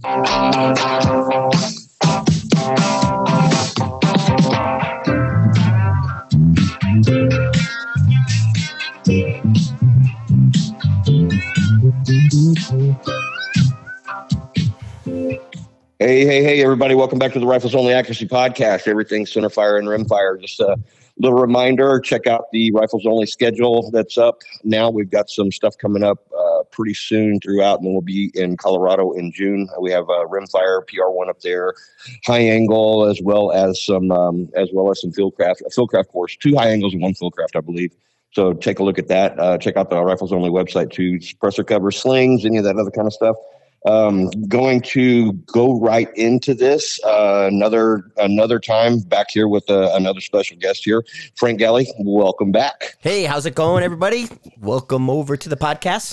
Hey, everybody. Welcome back to the Rifles Only Accuracy Podcast. Everything centerfire and rimfire. Just a little reminder, check out the Rifles Only schedule that's up now. We've got some stuff coming up pretty soon throughout, and then we'll be in Colorado in June. We have rimfire, PR1 up there, high angle, as well as some fieldcraft, a fieldcraft course, 2 high angles and 1 fieldcraft, I believe. So take a look at that. Check out the Rifles Only website too. Suppressor cover, slings, any of that other kind of stuff. Going to go right into this another time back here with another special guest here, Frank Galli. Welcome back. Hey, how's it going, everybody? Welcome over to the podcast.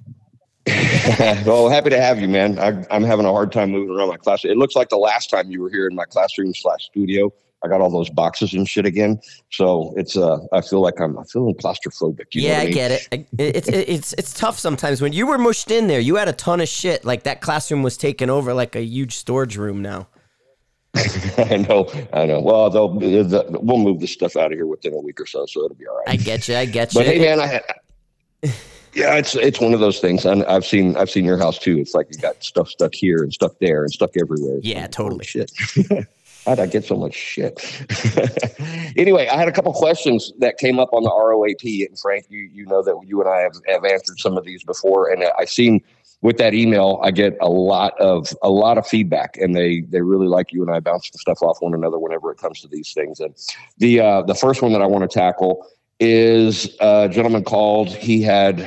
Well, happy to have you, man. I'm having a hard time moving around my class. It looks like the last time you were here in my classroom/studio. I got all those boxes and shit again, so it's I feel like I'm feeling claustrophobic. You know what I mean? Get it. It's tough sometimes when you were mushed in there. You had a ton of shit. Like that classroom was taken over like a huge storage room now. I know. Well, we'll move this stuff out of here within a week or so it'll be all right. I get you. But hey, man, yeah, it's one of those things. And I've seen your house too. It's like you got stuff stuck here and stuck there and stuck everywhere. Yeah, totally. Shit. How'd I get so much shit? Anyway, I had a couple questions that came up on the ROAP, and Frank, you know that you and I have answered some of these before, and I seen with that email, I get a lot of feedback, and they really like you and I bounce the stuff off one another whenever it comes to these things. And the first one that I want to tackle is a gentleman called. He had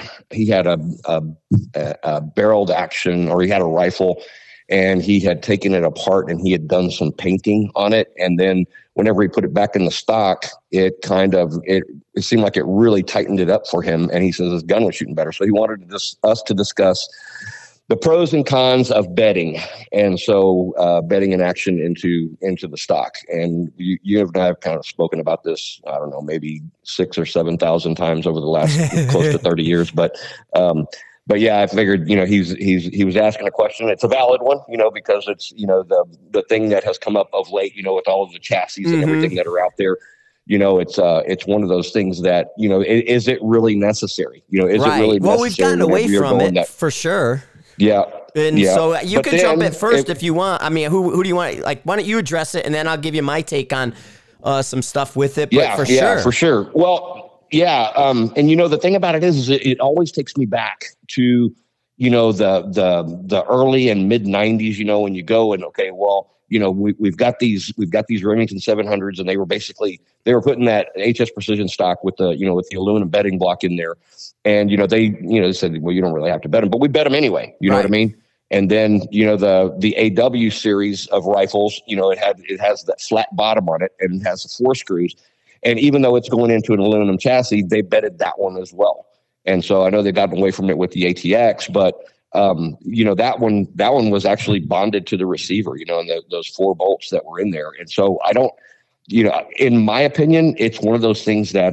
a barreled action, or he had a rifle, and he had taken it apart and he had done some painting on it. And then whenever he put it back in the stock, it seemed like it really tightened it up for him. And he says his gun was shooting better. So he wanted us to discuss the pros and cons of bedding. And so bedding in action into the stock. And you and I have kind of spoken about this, I don't know, maybe 6,000 or 7,000 times over the last close to 30 years. But yeah, I figured, he was asking a question. It's a valid one, because it's, the thing that has come up of late, with all of the chassis and everything that are out there, it's one of those things that, is it really necessary? Is it really necessary? Well, we've gotten away from it for sure. Yeah. And so you can jump in first if you want. I mean, who do you want? Like, why don't you address it, and then I'll give you my take on some stuff with it. But for sure. Well, yeah. And the thing about it is it always takes me back to, the early and mid 90s, when you go and, okay, well, we've got these Remington 700s, and they were putting that HS Precision stock with the aluminum bedding block in there. And, they said, well, you don't really have to bet them, but we bet them anyway. You know what I mean? And then, the AW series of rifles, it has that flat bottom on it, and it has the 4 screws. And even though it's going into an aluminum chassis, they bedded that one as well. And so I know they've gotten away from it with the ATX, but that one was actually bonded to the receiver, and those 4 bolts that were in there. And so I don't, in my opinion, it's one of those things that,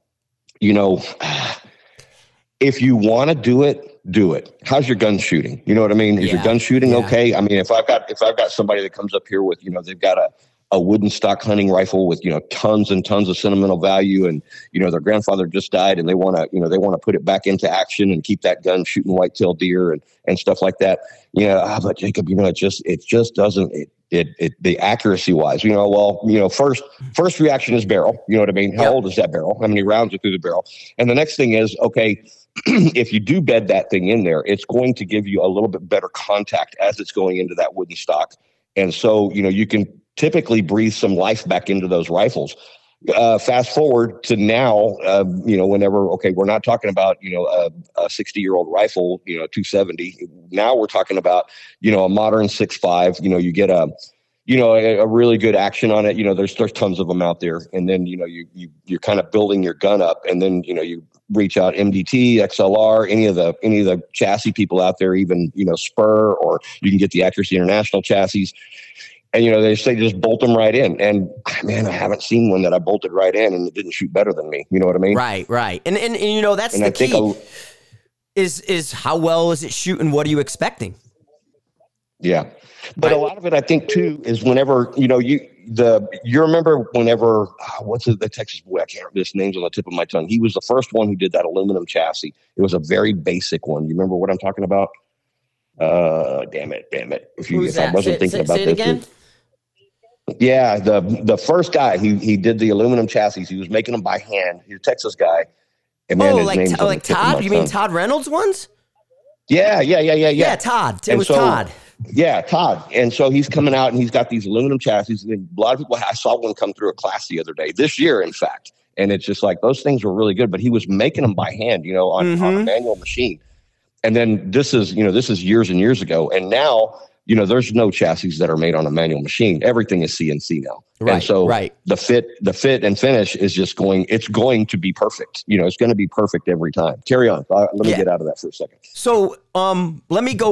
if you want to do it. How's your gun shooting? You know what I mean? Is your gun shooting okay? I mean, if I've got somebody that comes up here with, they've got a wooden stock hunting rifle with, tons and tons of sentimental value, and, their grandfather just died, and they want to put it back into action and keep that gun shooting whitetail deer and stuff like that. But Jacob, it just doesn't, the accuracy wise, first reaction is barrel. You know what I mean? How old is that barrel? How many rounds are through the barrel? And the next thing is, okay, if you do bed that thing in there, it's going to give you a little bit better contact as it's going into that wooden stock. And so, you can typically breathe some life back into those rifles. Fast forward to now, whenever, okay, we're not talking about, a 60-year-old rifle, 270. Now we're talking about, a modern 6.5, you get a really good action on it. There's tons of them out there. And then, you're kind of building your gun up, and then, you reach out MDT, XLR, any of the chassis people out there, even, Spur, or you can get the Accuracy International chassis. And, they say just bolt them right in. And, man, I haven't seen one that I bolted right in and it didn't shoot better than me. You know what I mean? Right. And that's the key. Is how well is it shooting? What are you expecting? Yeah. But a lot of it, I think, too, is whenever, you remember whenever, what's the Texas boy? I can't remember his name's on the tip of my tongue. He was the first one who did that aluminum chassis. It was a very basic one. You remember what I'm talking about? Damn it. If I wasn't thinking about this again? Yeah, the first guy, he did the aluminum chassis. He was making them by hand. He's a Texas guy. And man, like Todd? You mean Todd Reynolds ones? Yeah. Yeah, Todd. It was Todd. Yeah, Todd. And so he's coming out and he's got these aluminum chassis. And a lot of people, I saw one come through a class the other day, this year, in fact. And it's just like, those things were really good, but he was making them by hand, on a manual machine. And then this is years and years ago. And now, there's no chassis that are made on a manual machine. Everything is CNC now. Right. And so the fit and finish is just it's going to be perfect. It's going to be perfect every time. Carry on. Let me get out of that for a second. So, let me go,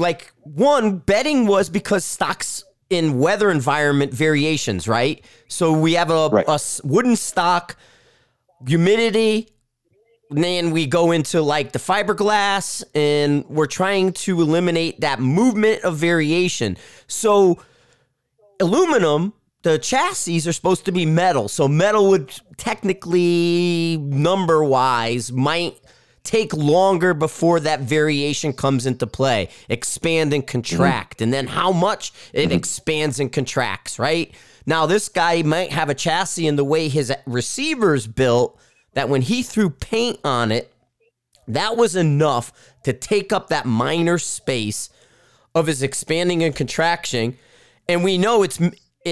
betting was because stocks in weather environment variations, right? So we have a wooden stock, humidity, and then we go into like the fiberglass, and we're trying to eliminate that movement of variation. So aluminum, the chassis are supposed to be metal. So metal would technically, number-wise, might take longer before that variation comes into play. Expand and contract. And then how much it expands and contracts, right? Now, this guy might have a chassis in the way his receiver's built that when he threw paint on it, that was enough to take up that minor space of his expanding and contraction. And we know it's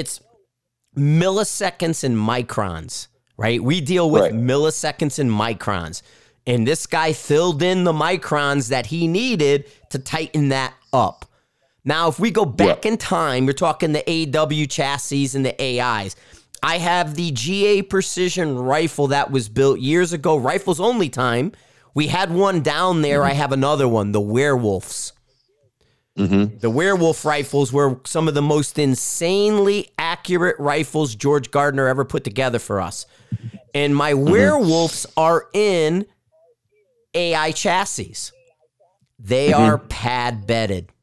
milliseconds and microns, right? We deal with milliseconds and microns. And this guy filled in the microns that he needed to tighten that up. Now, if we go back in time, you're talking the AW chassis and the AIs. I have the GA Precision rifle that was built years ago, rifles only time. We had one down there. I have another one, the Werewolves. The Werewolf rifles were some of the most insanely accurate rifles George Gardner ever put together for us. And my Werewolves are in AI chassis. They are pad bedded.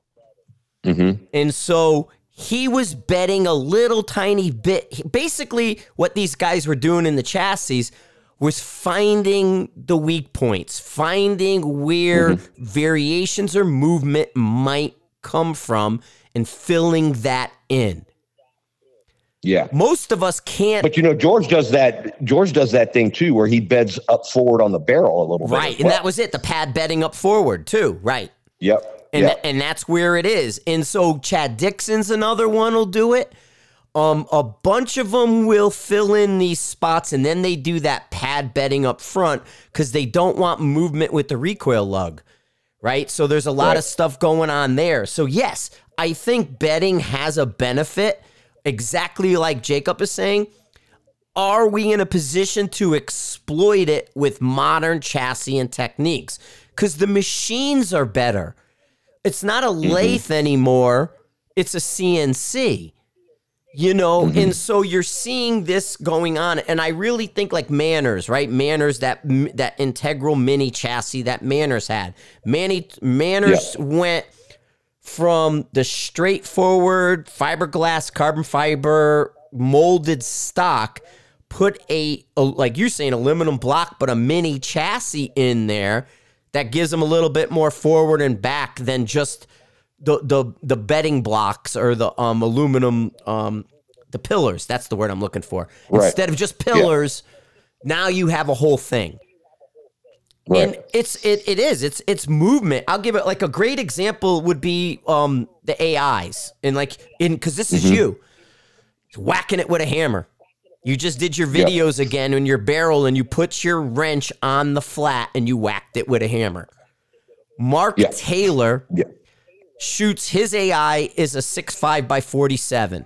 And so he was betting a little tiny bit. Basically, what these guys were doing in the chassis was finding the weak points, finding where variations or movement might come from, and filling that in. Yeah. Most of us can't. But George does that thing too, where he beds up forward on the barrel a little bit. Right. And that was it. The pad bedding up forward too. Right. Yep. And that's where it is. And so Chad Dixon's another one will do it. A bunch of them will fill in these spots, and then they do that pad bedding up front because they don't want movement with the recoil lug, right? So there's a lot of stuff going on there. So yes, I think bedding has a benefit, exactly like Jacob is saying. Are we in a position to exploit it with modern chassis and techniques? Because the machines are better. It's not a lathe anymore. It's a CNC, and so you're seeing this going on. And I really think like Manners, right? Manners, that integral mini chassis that Manners had. Manners went from the straightforward fiberglass, carbon fiber, molded stock, put a like you're saying, aluminum block, but a mini chassis in there that gives them a little bit more forward and back than just the bedding blocks or the aluminum, the pillars. That's the word I'm looking for. Right. Instead of just pillars, now you have a whole thing. Right. And it's movement. I'll give it like a great example would be the AIs and because this is you whacking it with a hammer. You just did your videos again in your barrel, and you put your wrench on the flat and you whacked it with a hammer. Mark Taylor shoots, his AI is a 6.5 by 47.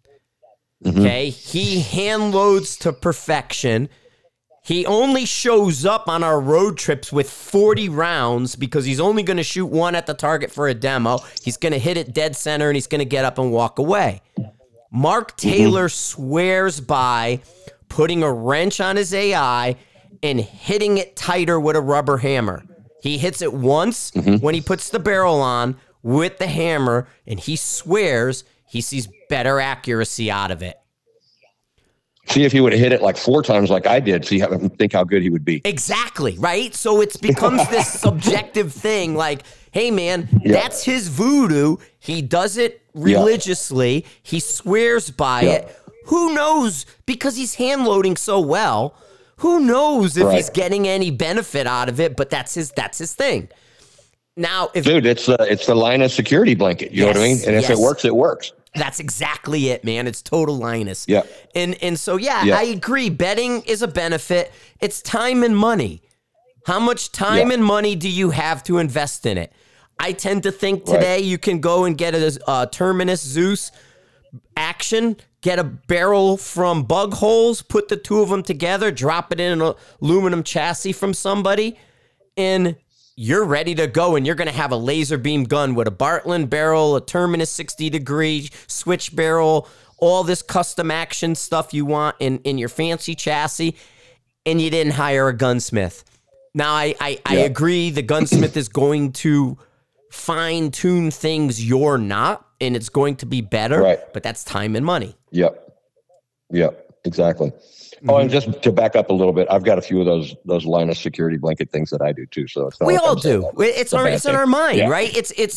Okay, he hand loads to perfection. He only shows up on our road trips with 40 rounds because he's only going to shoot one at the target for a demo. He's going to hit it dead center, and he's going to get up and walk away. Mark Taylor swears by putting a wrench on his AI and hitting it tighter with a rubber hammer. He hits it once when he puts the barrel on, with the hammer, and he swears he sees better accuracy out of it. See if he would have hit it like 4 times like I did. Think how good he would be. Exactly, right? So it becomes this subjective thing like, hey, man, that's his voodoo. He does it religiously. He swears by it. Who knows? Because he's hand loading so well, who knows if he's getting any benefit out of it, but that's his thing. Now, dude, it's the Linus security blanket. You know what I mean? And if it works, it works. That's exactly it, man. It's total Linus. Yeah. And so, I agree. Betting is a benefit. It's time and money. How much time and money do you have to invest in it? I tend to think today you can go and get a Terminus Zeus action, get a barrel from Bug Holes, put the two of them together, drop it in an aluminum chassis from somebody, and you're ready to go, and you're going to have a laser beam gun with a Bartlein barrel, a Terminus 60-degree switch barrel, all this custom action stuff you want in your fancy chassis, and you didn't hire a gunsmith. Now, I agree the gunsmith is going to fine-tune things you're not, and it's going to be better, but that's time and money. Yep, exactly. Oh, and just to back up a little bit, I've got a few of those Linus security blanket things that I do too. So it's not we like all do. It's in our mind, right?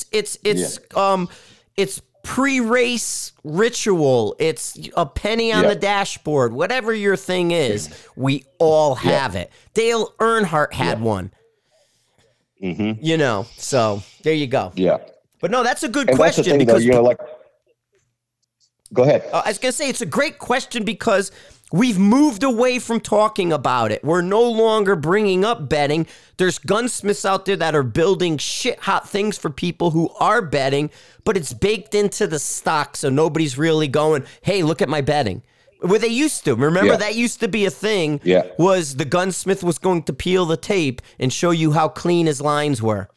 It's pre-race ritual. It's a penny on the dashboard. Whatever your thing is, we all have it. Dale Earnhardt had one. Mm-hmm. So there you go. Yeah. But no, that's a good question. That's the thing, because though, go ahead. I was going to say it's a great question because we've moved away from talking about it. We're no longer bringing up betting. There's gunsmiths out there that are building shit hot things for people who are betting, but it's baked into the stock, so nobody's really going, hey, look at my betting. Where they used to. Remember, that used to be a thing, was the gunsmith was going to peel the tape and show you how clean his lines were.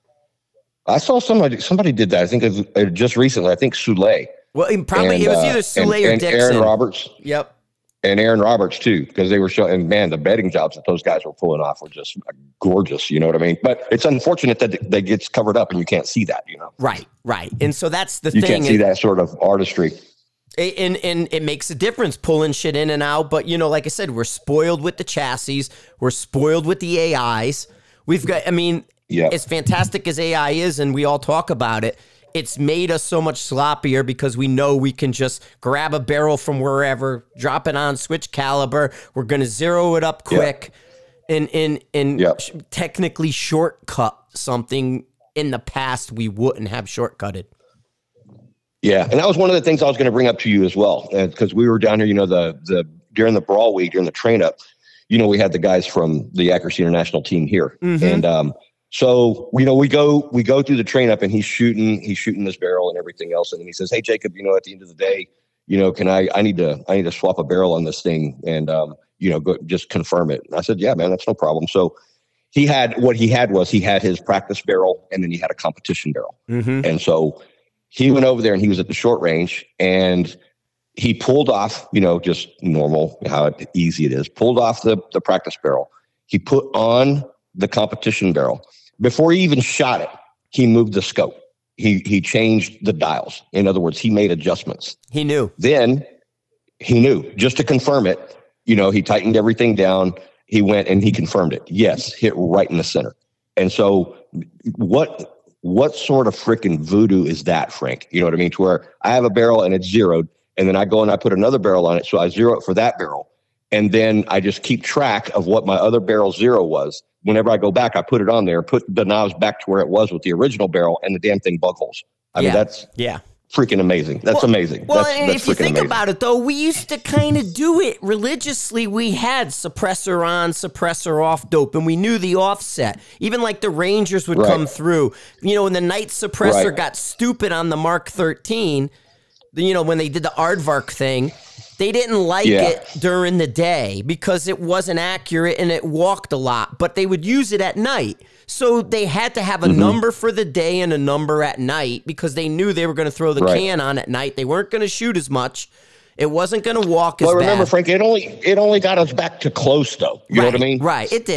I saw somebody did that. I think it just recently. I think Soule. Well, it was either Soule or Dixon. Aaron Roberts. Yep. And Aaron Roberts too, because they were showing, and man, the betting jobs that those guys were pulling off were just gorgeous. You know what I mean? But it's unfortunate that they gets covered up and you can't see that, Right. And so that's the thing. You can't see that sort of artistry. And it makes a difference pulling shit in and out. But, like I said, we're spoiled with the chassis. We're spoiled with the AIs. We've got, as fantastic as AI is, and we all talk about it, it's made us so much sloppier because we know we can just grab a barrel from wherever, drop it on, switch caliber. We're going to zero it up quick and technically shortcut something in the past we wouldn't have shortcutted. Yeah, and that was one of the things I was going to bring up to you as well, because we were down here, during the brawl week, during the train up, we had the guys from the Accuracy International team here, and so, we go through the train up and he's shooting this barrel and everything else. And then he says, hey, Jacob, at the end of the day, can I need to swap a barrel on this thing and, go just confirm it. And I said, yeah, man, that's no problem. So he had his practice barrel and then he had a competition barrel. Mm-hmm. And so he went over there and he was at the short range and he pulled off, just normal, how easy it is, pulled off the practice barrel. He put on the competition barrel. Before he even shot it, he moved the scope. He changed the dials. In other words, he made adjustments. He knew. Then he knew. Just to confirm it, he tightened everything down. He went and he confirmed it. Yes, hit right in the center. And so what sort of freaking voodoo is that, Frank? You know what I mean? To where I have a barrel and it's zeroed, and then I go and I put another barrel on it, so I zero it for that barrel. And then I just keep track of what my other barrel zero was. Whenever I go back, I put it on there, put the knobs back to where it was with the original barrel, and the damn thing bug holes. I mean, that's freaking amazing. That's amazing. Well, that's if you think about it, though, we used to kind of do it religiously. We had suppressor on, suppressor off dope, and we knew the offset. Even like the Rangers would come through. When the night suppressor got stupid on the Mark 13, when they did the Aardvark thing, they didn't like it during the day because it wasn't accurate and it walked a lot, but they would use it at night. So they had to have a number for the day and a number at night because they knew they were going to throw the can on at night. They weren't going to shoot as much. It wasn't going to walk as bad. Well, remember, Frank, it only got us back to close, though. You know what I mean? Right, it did.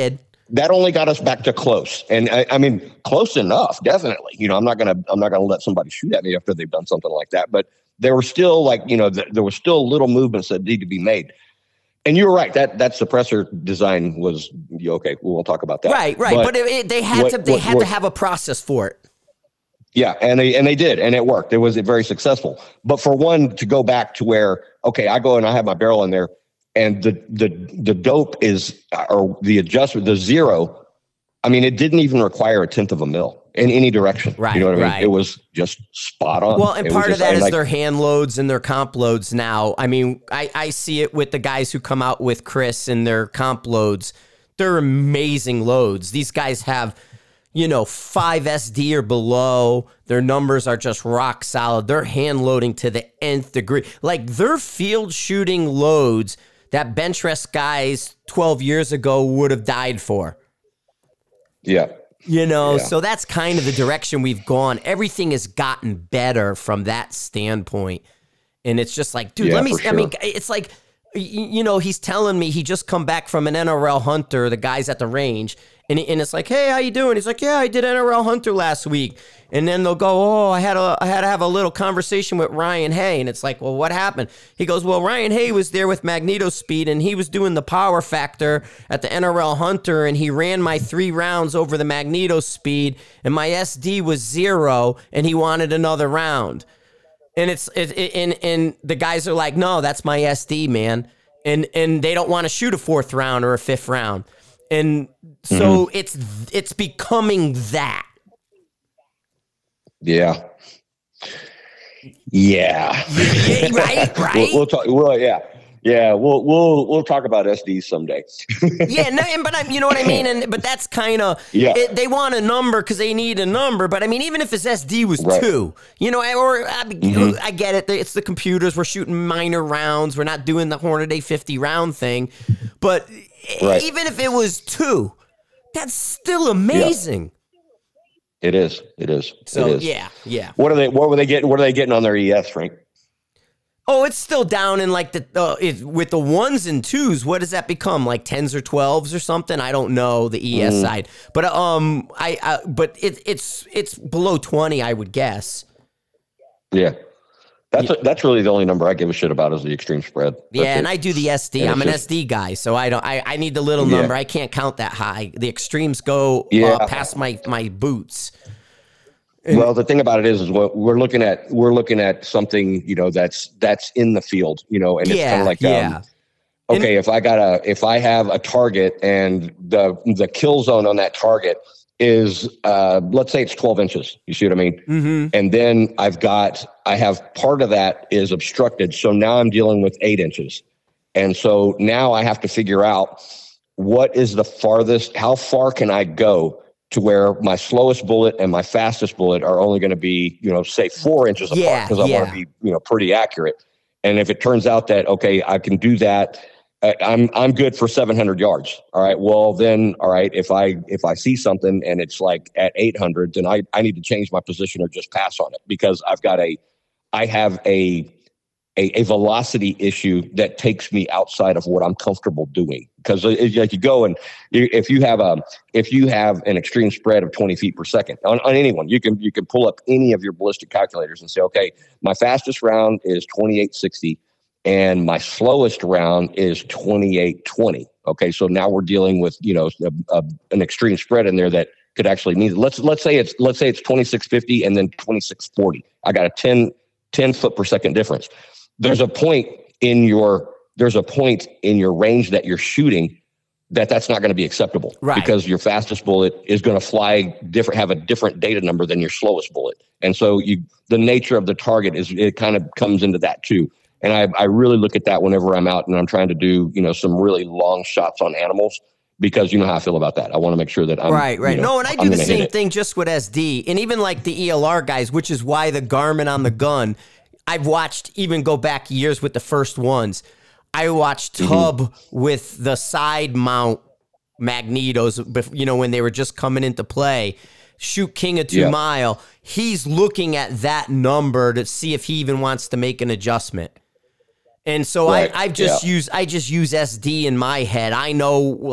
that only got us back to close. And I mean, close enough, definitely. I'm not gonna let somebody shoot at me after they've done something like that. But there were still there was still little movements that need to be made. And you were right. That suppressor design was okay. We'll talk about that. Right. But they had to have a process for it. Yeah, and they did, and it worked. It was very successful. But for one to go back to where, okay, I go and I have my barrel in there, and the dope is, or the adjustment, the zero. I mean, it didn't even require a tenth of a mil in any direction. Right. You know what I mean? Right. It was just spot on. Well, and part of that is their hand loads and their comp loads now. I mean, I see it with the guys who come out with Chris and their comp loads. They're amazing loads. These guys have, 5 SD or below. Their numbers are just rock solid. They're hand loading to the nth degree. Like, they're field shooting loads that bench rest guys 12 years ago would have died for. Yeah. So that's kind of the direction we've gone. Everything has gotten better from that standpoint. And it's just like, dude, I mean, it's like, he's telling me he just come back from an NRL Hunter, the guys at the range. And it's like, hey, how you doing? He's like, yeah, I did NRL Hunter last week. And then they'll go, I had to have a little conversation with Ryan Hay. And it's like, well, what happened? He goes, well, Ryan Hay was there with Magneto Speed, and he was doing the power factor at the NRL Hunter, and he ran my 3 rounds over the Magneto Speed, and my SD was 0, and he wanted another round. And and the guys are like, no, that's my SD, man. And they don't want to shoot a 4th round or a 5th round. And so it's becoming that. Yeah. Right. We'll talk. Well, yeah. We'll talk about SD someday. Yeah, no, but you know what I mean. But that's kind of they want a number because they need a number. But I mean, even if his SD was 2, I get it. It's the computers. We're shooting minor rounds. We're not doing the Hornady 50 round thing. But even if it was 2, that's still amazing. It is. So it is. yeah. What are they getting on their ES, Frank? Oh, it's still down in like with the 1s and 2s. What does that become? Like 10s or 12s or something? I don't know the ES side, but but it's below 20, I would guess. Yeah. That's really the only number I give a shit about is the extreme spread. And I do the SD. I'm an SD guy, so I need the little number. I can't count that high. The extremes go past my boots. Well, the thing about it is what we're looking at something, that's in the field, and it's kind of like, okay, if I have a target and the kill zone on that target is, let's say it's 12 inches, you see what I mean? Mm-hmm. And then I have part of that is obstructed. So now I'm dealing with 8 inches. And so now I have to figure out what is the farthest, how far can I go to where my slowest bullet and my fastest bullet are only going to be, say 4 inches apart, because I want to be, pretty accurate. And if it turns out that, okay, I can do that, I'm good for 700 yards. All right. Well, then, all right, if I see something and it's like at 800, then I need to change my position or just pass on it, because I have a velocity issue that takes me outside of what I'm comfortable doing. Because like you go and if you have an extreme spread of 20 feet per second on anyone, you can pull up any of your ballistic calculators and say, okay, my fastest round is 2860 and my slowest round is 2820. Okay, so now we're dealing with an extreme spread in there that could actually need. Let's say it's 2650 and then 2640. I got a 10 foot per second difference. There's a point in your range that you're shooting that's not going to be acceptable, right? Because your fastest bullet is going to have a different data number than your slowest bullet. And so the nature of the target it kind of comes into that too. And I really look at that whenever I'm out and I'm trying to do, some really long shots on animals, because you know how I feel about that. I want to make sure that I'm right. No, and I do the same thing just with SD, and even like the ELR guys, which is why the Garmin on the gun, I've watched even go back years with the first ones. I watched Tub with the side mount magnetos, when they were just coming into play. Shoot King of 2 Mile. He's looking at that number to see if he even wants to make an adjustment. And so I just use SD in my head. I know, like,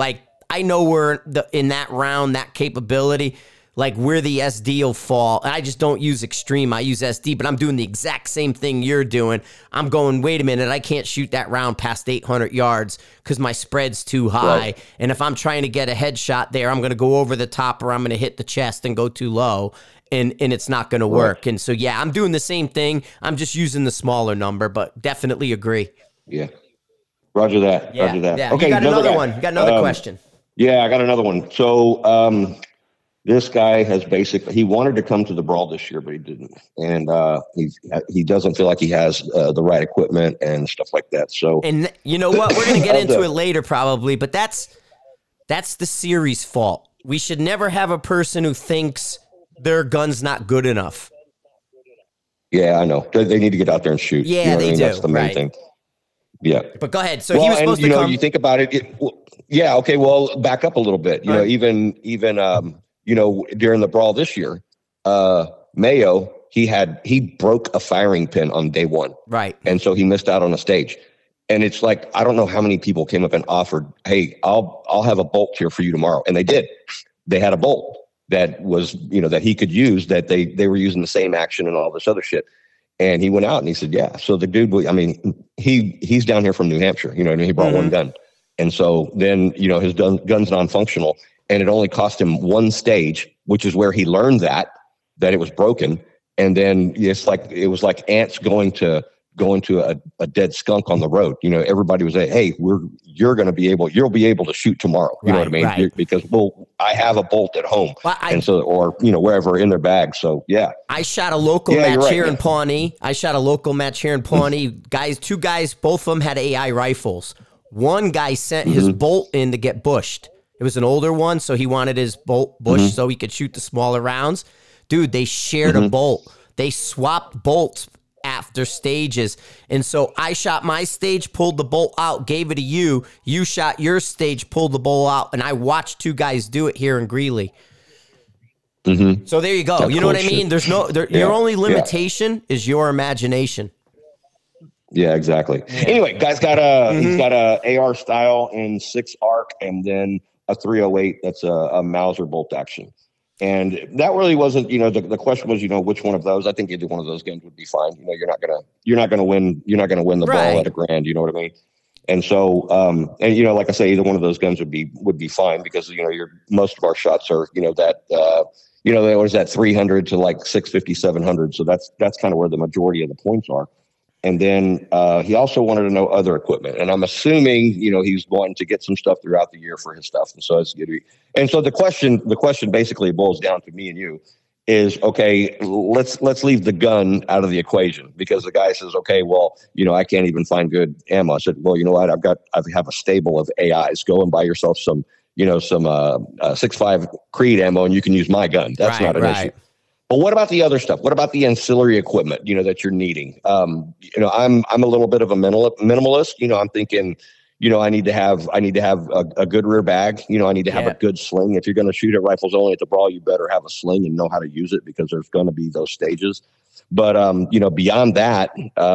I know we're in that round, that capability, like where the SD will fall. And I just don't use extreme. I use SD, but I'm doing the exact same thing you're doing. I'm going, wait a minute, I can't shoot that round past 800 yards because my spread's too high. Right. And if I'm trying to get a headshot there, I'm going to go over the top or I'm going to hit the chest and go too low. And it's not going to work. Right. And so, yeah, I'm doing the same thing. I'm just using the smaller number, but definitely agree. Yeah. Roger that. Yeah. Roger that. Yeah. Okay. You got another one. You got another question. Yeah, I got another one. So this guy has he wanted to come to the Brawl this year, but he didn't. And he doesn't feel like he has the right equipment and stuff like that. So, and you know what? We're going to get into it later probably, but that's the series' fault. We should never have a person who thinks their gun's not good enough. Yeah, I know. They need to get out there and shoot. Yeah, they do. That's the main thing. Yeah. But go ahead. So he was supposed to come. You think about it. Yeah. Okay. Well, back up a little bit. You know, even during the Brawl this year, Mayo, he broke a firing pin on day one. Right. And so he missed out on a stage. And it's like, I don't know how many people came up and offered, hey, I'll have a bolt here for you tomorrow. And they did. They had a bolt that was, that he could use, that they were using the same action and all this other shit. And he went out and he said, yeah. So the dude, he's down here from New Hampshire, and he brought one gun. And so then, his gun's non-functional, and it only cost him one stage, which is where he learned that it was broken. And then it was like ants going to a dead skunk on the road. Everybody was like, hey, you'll be able to shoot tomorrow. You know what I mean? Right. Because I have a bolt at home, or wherever in their bag. So yeah, I shot a local match here in Pawnee. Two guys, both of them had AI rifles. One guy sent his bolt in to get bushed. It was an older one, so he wanted his bolt bushed so he could shoot the smaller rounds. Dude, they shared a bolt. They swapped bolts after stages. And so I shot my stage, pulled the bolt out, gave it to you. You shot your stage, pulled the bolt out, and I watched two guys do it here in Greeley. So there you go. That's what I mean? There's your only limitation is your imagination. Yeah, exactly. Yeah. Anyway, guy's got he's got a AR style in 6 arc and then a 308 that's a Mauser bolt action. And that really wasn't, the question was, which one of those. I think either one of those guns would be fine. You're not gonna win the ball at $1,000. You know what I mean? And so, like I say, either one of those guns would be fine because most of our shots are there was that 300 to like 650, 700. So that's kind of where the majority of the points are. And then he also wanted to know other equipment. And I'm assuming, he's wanting to get some stuff throughout the year for his stuff. And so it's good. And so the question basically boils down to me and you is, okay, let's leave the gun out of the equation, because the guy says, okay, well, I can't even find good ammo. I said, well, you know what? I have a stable of AIs. Go and buy yourself some 6.5 Creed ammo and you can use my gun. That's not an issue. But what about the other stuff? What about the ancillary equipment, that you're needing? I'm a little bit of a minimalist. I'm thinking, I need to have a good rear bag. I need to have a good sling. If you're going to shoot at rifles only at the Brawl, you better have a sling and know how to use it, because there's going to be those stages. But beyond that,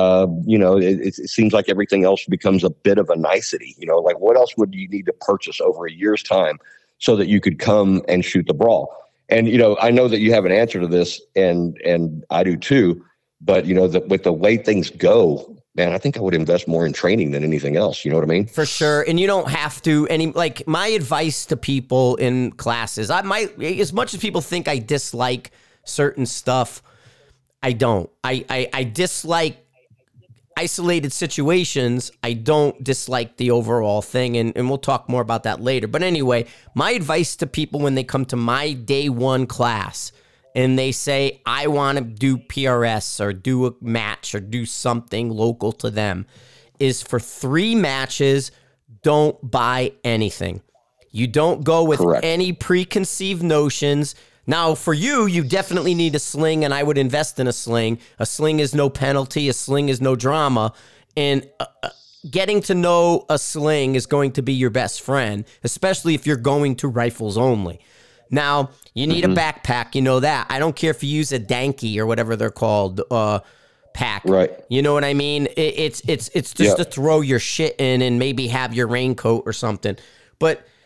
it seems like everything else becomes a bit of a nicety. Like what else would you need to purchase over a year's time so that you could come and shoot the Brawl? And, I know that you have an answer to this, and I do too. But, with the way things go, man, I think I would invest more in training than anything else. You know what I mean? For sure. And you don't have to my advice to people in classes, as much as people think I dislike certain stuff, I don't. I dislike isolated situations. I don't dislike the overall thing, and we'll talk more about that later. But anyway, my advice to people when they come to my day one class and they say, I want to do PRS or do a match or do something local to them, is for 3 matches, don't buy anything. You don't go with any preconceived notions. Now, for you definitely need a sling, and I would invest in a sling. A sling is no penalty. A sling is no drama. And getting to know a sling is going to be your best friend, especially if you're going to rifles only. Now, you need a backpack. You know that. I don't care if you use a Danky or whatever they're called pack. Right. You know what I mean? It's just to throw your shit in and maybe have your raincoat or something. But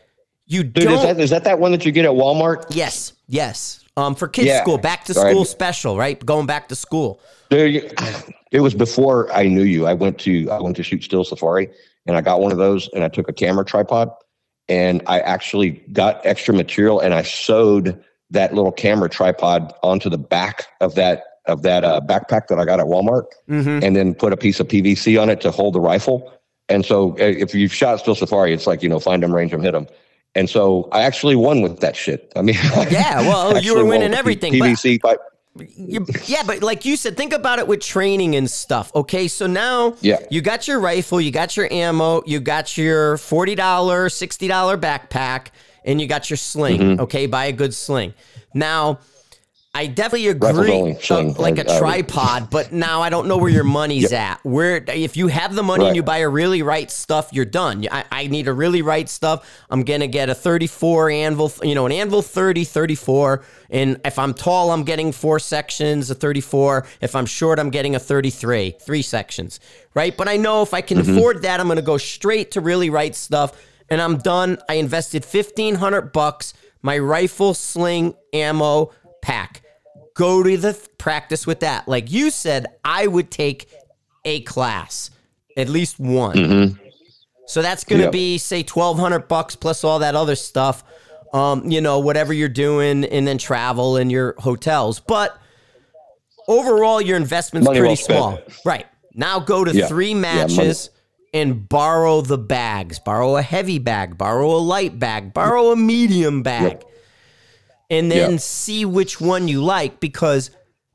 You Dude, don't. is that one that you get at Walmart? Yes. For kids' Yeah. school, back to Right. school special, right? Going back to school. Dude, it was before I knew you. I went to shoot still safari, and I got one of those, and I took a camera tripod, and I actually got extra material, and I sewed that little camera tripod onto the back of that backpack that I got at Walmart, and then put a piece of PVC on it to hold the rifle. And so if you've shot still safari, it's like, find them, range them, hit them. And so I actually won with that shit. I mean, Yeah, well, you were winning everything. PVC pipe. Yeah, but like you said, think about it with training and stuff. Okay, so now you got your rifle, you got your ammo, you got your $40, $60 backpack, and you got your sling. Okay, buy a good sling. Now, I definitely agree, like a tripod, but now I don't know where your money's at. Where if you have the money and you buy a really right stuff, you're done. I need a really right stuff. I'm going to get a 34 anvil, an anvil 30, 34. And if I'm tall, I'm getting 4 sections, a 34. If I'm short, I'm getting a 33, 3 sections, right? But I know if I can afford that, I'm going to go straight to really right stuff, and I'm done. I invested $1,500, my rifle, sling, ammo, pack. Go to the practice with that. Like you said, I would take a class, at least one. So that's going to be, say, $1,200 plus all that other stuff, whatever you're doing, and then travel and your hotels. But overall, your investment's Money pretty well small. Right. Now go to 3 matches and borrow the bags. Borrow a heavy bag, borrow a light bag, borrow a medium bag. And then see which one you like, because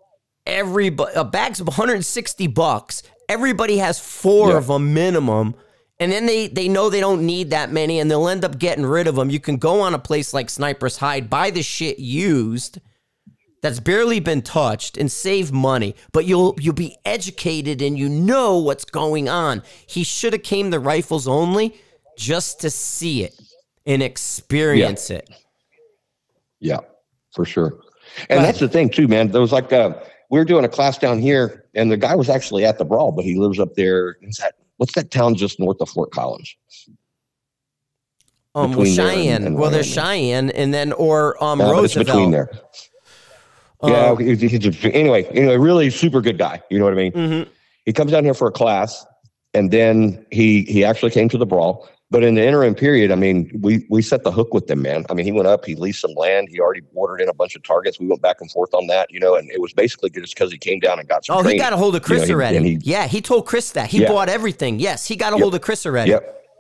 a bag's of $160. Everybody has 4 of them minimum, and then they know they don't need that many, and they'll end up getting rid of them. You can go on a place like Sniper's Hide, buy the shit used that's barely been touched, and save money. But you'll be educated, and you know what's going on. He should have came to Rifles Only just to see it and experience it. Yeah, for sure. And that's the thing too, man. There was like we were doing a class down here, and the guy was actually at the Brawl, but he lives up there. What's that town just north of Fort Collins? Cheyenne. There's Cheyenne, and then Roosevelt. It's between there. Anyway, really super good guy. You know what I mean? He comes down here for a class, and then he actually came to the Brawl. But in the interim period, I mean, we set the hook with them, man. I mean, he went up, he leased some land, he already ordered in a bunch of targets. We went back and forth on that, and it was basically just because he came down and got some training. He got a hold of Chris already. He told Chris that. He bought everything. Yes, he got a hold of Chris already.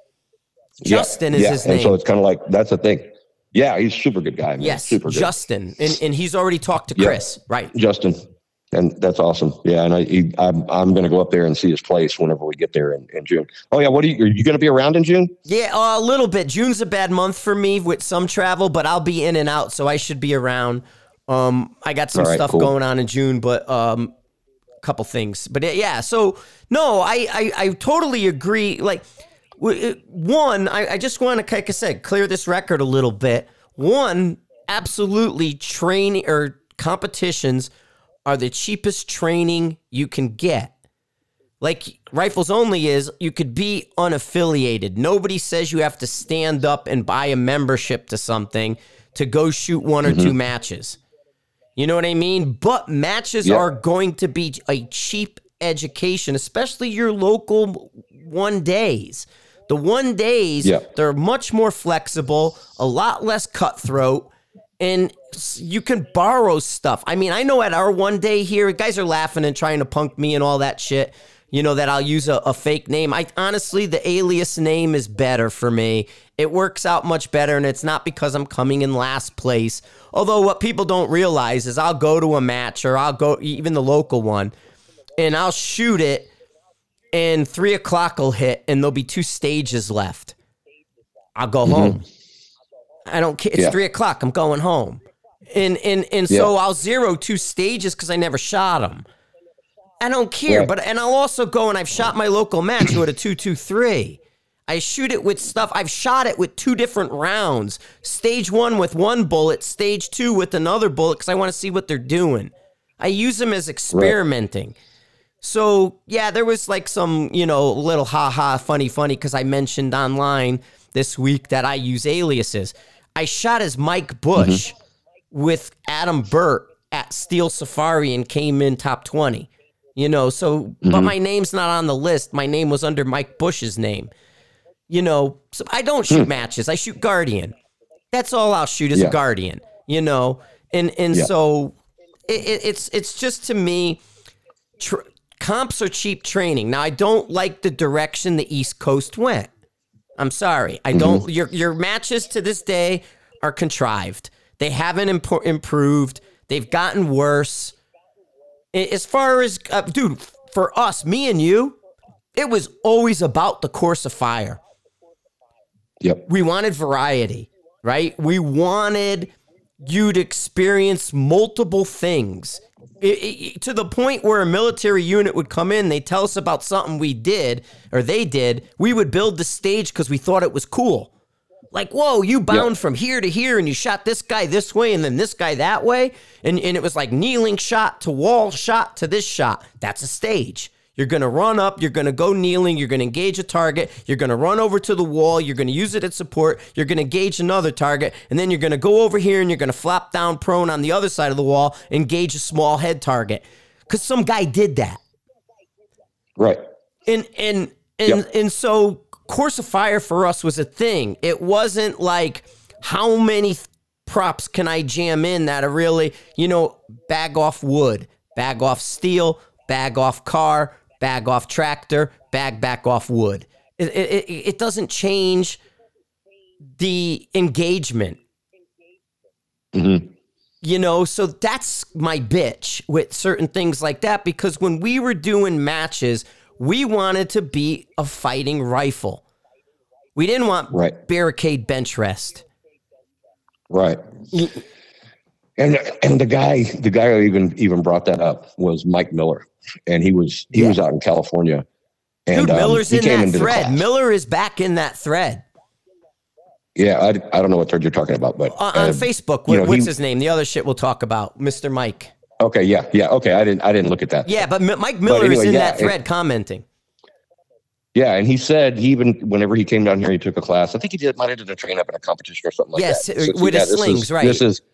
Justin is his name. And so it's kind of like, that's the thing. Yeah, he's a super good guy, man. Yes, super good. Justin. And he's already talked to Chris, right? Justin. And that's awesome. Yeah, and I'm going to go up there and see his place whenever we get there in June. Oh yeah, are you going to be around in June? Yeah, a little bit. June's a bad month for me with some travel, but I'll be in and out, so I should be around. I got some stuff going on in June, but a couple things. But yeah, so no, I totally agree. Like, one, I just want to, like I said, clear this record a little bit. One, absolutely, training or competitions are the cheapest training you can get. Like Rifles Only is, you could be unaffiliated. Nobody says you have to stand up and buy a membership to something to go shoot 1 or 2 matches. You know what I mean? But matches are going to be a cheap education, especially your local 1-days. The 1-days, they're much more flexible, a lot less cutthroat, and you can borrow stuff. I mean, I know at our 1-day here, guys are laughing and trying to punk me and all that shit, that I'll use a fake name. Honestly, the alias name is better for me. It works out much better, and it's not because I'm coming in last place. Although what people don't realize is I'll go to a match, or I'll go even the local one, and I'll shoot it, and 3 o'clock will hit, and there'll be 2 stages left. I'll go home. I don't care. It's 3 o'clock. I'm going home. And so I'll 0 2 stages because I never shot them. I don't care. And I'll also go, and I've shot my local match with a 2.23. I shoot it with stuff. I've shot it with 2 different rounds. Stage 1 with 1 bullet, stage 2 with another bullet, because I want to see what they're doing. I use them as experimenting. So, yeah, there was like some, little funny, because I mentioned online this week that I use aliases. I shot as Mike Bush with Adam Burt at Steel Safari and came in top 20. You know, so, but my name's not on the list. My name was under Mike Bush's name. You know, so I don't shoot matches. I shoot Guardian. That's all I'll shoot is a Guardian, you know? And so it's just, to me, comps are cheap training. Now, I don't like the direction the East Coast went. I'm sorry. I don't, your matches to this day are contrived. They haven't improved. They've gotten worse. As far as, dude, for us, me and you, it was always about the course of fire. Yep. We wanted variety, right? We wanted you to experience multiple things. To the point where a military unit would come in, they tell us about something we did, or they did, we would build the stage because we thought it was cool. Like, whoa, you bound from here to here, and you shot this guy this way, and then this guy that way, and it was like kneeling shot to wall shot to this shot. That's a stage. You're going to run up, you're going to go kneeling, you're going to engage a target, you're going to run over to the wall, you're going to use it as support, you're going to engage another target, and then you're going to go over here and you're going to flop down prone on the other side of the wall, engage a small head target. Because some guy did that. Right. And so course of fire for us was a thing. It wasn't like, how many props can I jam in that are really, you know, bag off wood, bag off steel, bag off car, bag off tractor, bag back off wood. It doesn't change the engagement. You know, so that's my bitch with certain things like that, because when we were doing matches, we wanted to be a fighting rifle. We didn't want barricade bench rest. Right. And the guy who even brought that up was Mike Miller, and he was out in California. And, dude, Miller's in that thread. Miller is back in that thread. Yeah, I don't know what thread you're talking about, but on Facebook, what's his name? The other shit we'll talk about, Mr. Mike. Okay, yeah, okay. I didn't look at that. Yeah, but Mike Miller is in that thread commenting. Yeah, and he said whenever he came down here, he took a class. I think might have done a train up in a competition or something like that. Yes, with his slings, right?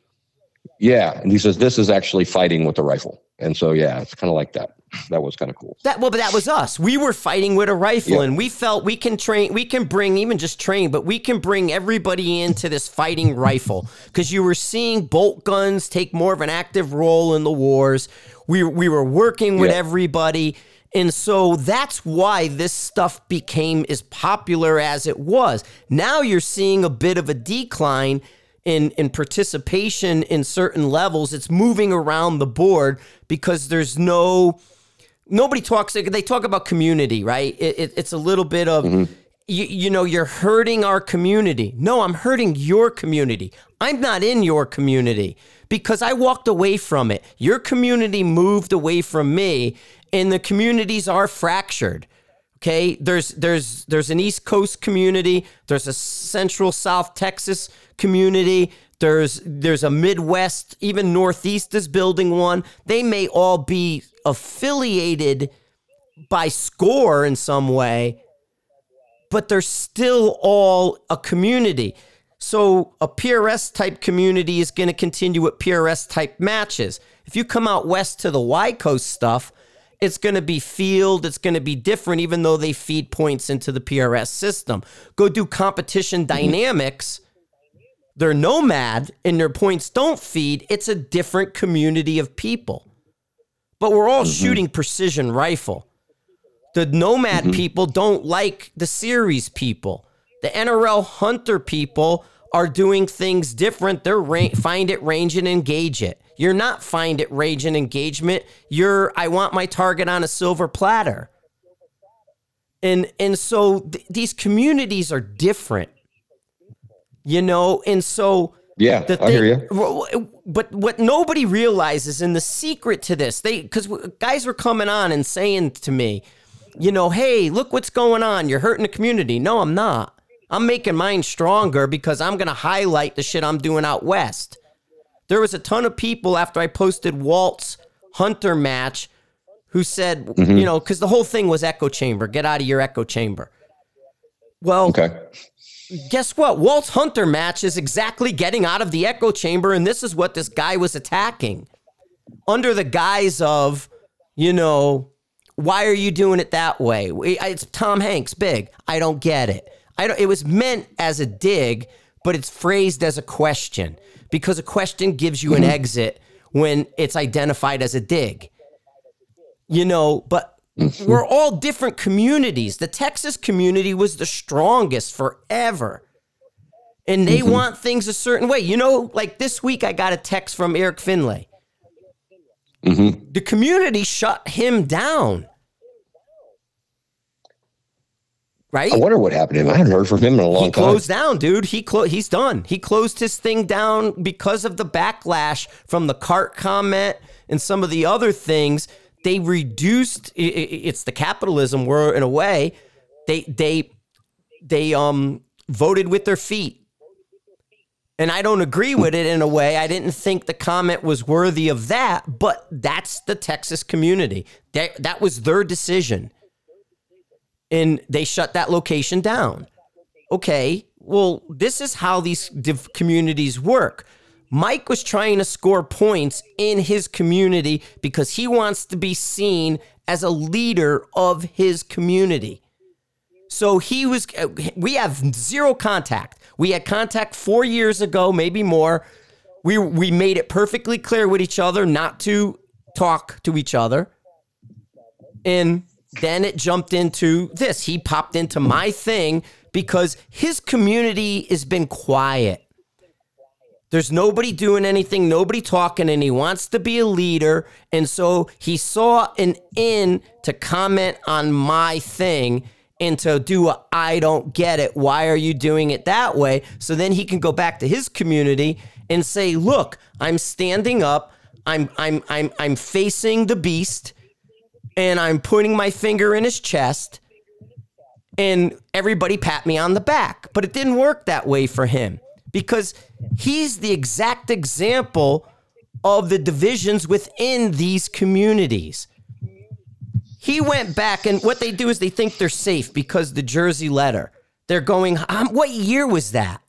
And he says this is actually fighting with a rifle, and so it's kind of like that. That was kind of cool. But that was us. We were fighting with a rifle, and we felt we can train. We can bring but we can bring everybody into this fighting rifle, because you were seeing bolt guns take more of an active role in the wars. We were working with everybody. And so that's why this stuff became as popular as it was. Now you're seeing a bit of a decline in participation in certain levels. It's moving around the board because there's nobody talks. They talk about community, right? It's a little bit of, you're hurting our community. No, I'm hurting your community. I'm not in your community because I walked away from it. Your community moved away from me. And the communities are fractured. Okay, there's an East Coast community, there's a Central South Texas community, there's a Midwest, even Northeast is building one. They may all be affiliated by SCORE in some way, but they're still all a community. So a PRS type community is going to continue with PRS type matches. If you come out west to the Y Coast stuff, it's going to be field. It's going to be different, even though they feed points into the PRS system. Go do competition dynamics. They're nomad and their points don't feed. It's a different community of people. But we're all shooting precision rifle. The nomad people don't like the series people. The NRL hunter people are doing things different. They're find it, range and engage it. You're not find it, range and engagement. I want my target on a silver platter. And so these communities are different, and so I hear you. But what nobody realizes, and the secret to this, because guys were coming on and saying to me, hey, look what's going on. You're hurting the community. No, I'm not. I'm making mine stronger because I'm going to highlight the shit I'm doing out west. There was a ton of people after I posted Walt's Hunter match who said, because the whole thing was echo chamber. Get out of your echo chamber. Well, guess what? Walt's Hunter match is exactly getting out of the echo chamber, and this is what this guy was attacking under the guise of, why are you doing it that way? It's Tom Hanks, big. I don't get it. It was meant as a dig, but it's phrased as a question because a question gives you an exit when it's identified as a dig. But we're all different communities. The Texas community was the strongest forever. And they want things a certain way. Like this week I got a text from Eric Finlay. The community shut him down. Right? I wonder what happened to him. I haven't heard from him in a long time. He closed down, dude. He's done. He closed his thing down because of the backlash from the cart comment and some of the other things. They reduced. It's the capitalism where, in a way, they voted with their feet. And I don't agree with it in a way. I didn't think the comment was worthy of that, but that's the Texas community. That was their decision. And they shut that location down. Okay, well, this is how these communities work. Mike was trying to score points in his community because he wants to be seen as a leader of his community. So we have zero contact. We had contact 4 years ago, maybe more. We made it perfectly clear with each other not to talk to each other. And then it jumped into this. He popped into my thing because his community has been quiet. There's nobody doing anything, nobody talking, and he wants to be a leader. And so he saw an in to comment on my thing and to do a, I don't get it. Why are you doing it that way? So then he can go back to his community and say, look, I'm standing up. I'm facing the beast. And I'm putting my finger in his chest, and everybody pat me on the back. But it didn't work that way for him because he's the exact example of the divisions within these communities. He went back, and what they do is they think they're safe because the Jersey letter. They're going, what year was that?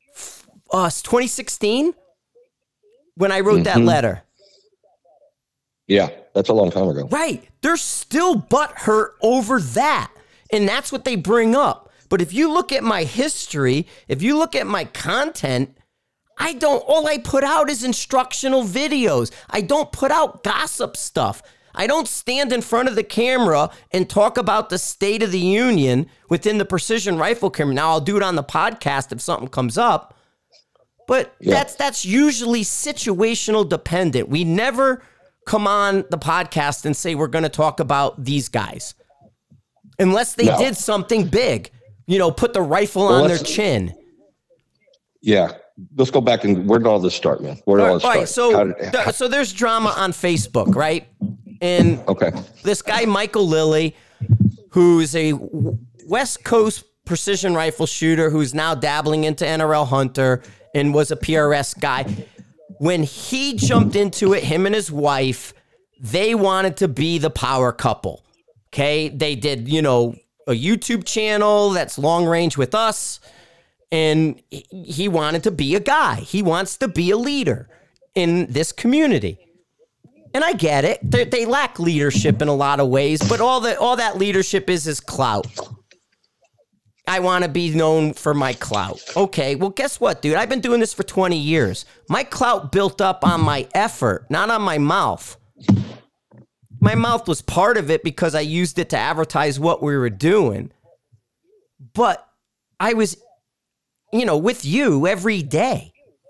2016? When I wrote that letter. Yeah, that's a long time ago. Right. They're still butthurt over that. And that's what they bring up. But if you look at my history, if you look at my content, all I put out is instructional videos. I don't put out gossip stuff. I don't stand in front of the camera and talk about the state of the union within the precision rifle camera. Now I'll do it on the podcast if something comes up. But that's usually situational dependent. We never come on the podcast and say we're going to talk about these guys. Unless they did something big. Put the rifle on their chin. Yeah. Let's go back and where did all this start, man? Where did all this start? So there's drama on Facebook, right? And this guy, Michael Lilly, who's a West Coast precision rifle shooter who's now dabbling into NRL Hunter and was a PRS guy. When he jumped into it, him and his wife, they wanted to be the power couple. Okay. They did, a YouTube channel that's long range with us. And he wanted to be a guy. He wants to be a leader in this community. And I get it. They lack leadership in a lot of ways, but all that leadership is clout. I want to be known for my clout. Okay, well, guess what, dude? I've been doing this for 20 years. My clout built up on my effort, not on my mouth. My mouth was part of it because I used it to advertise what we were doing. But I was, with you every day.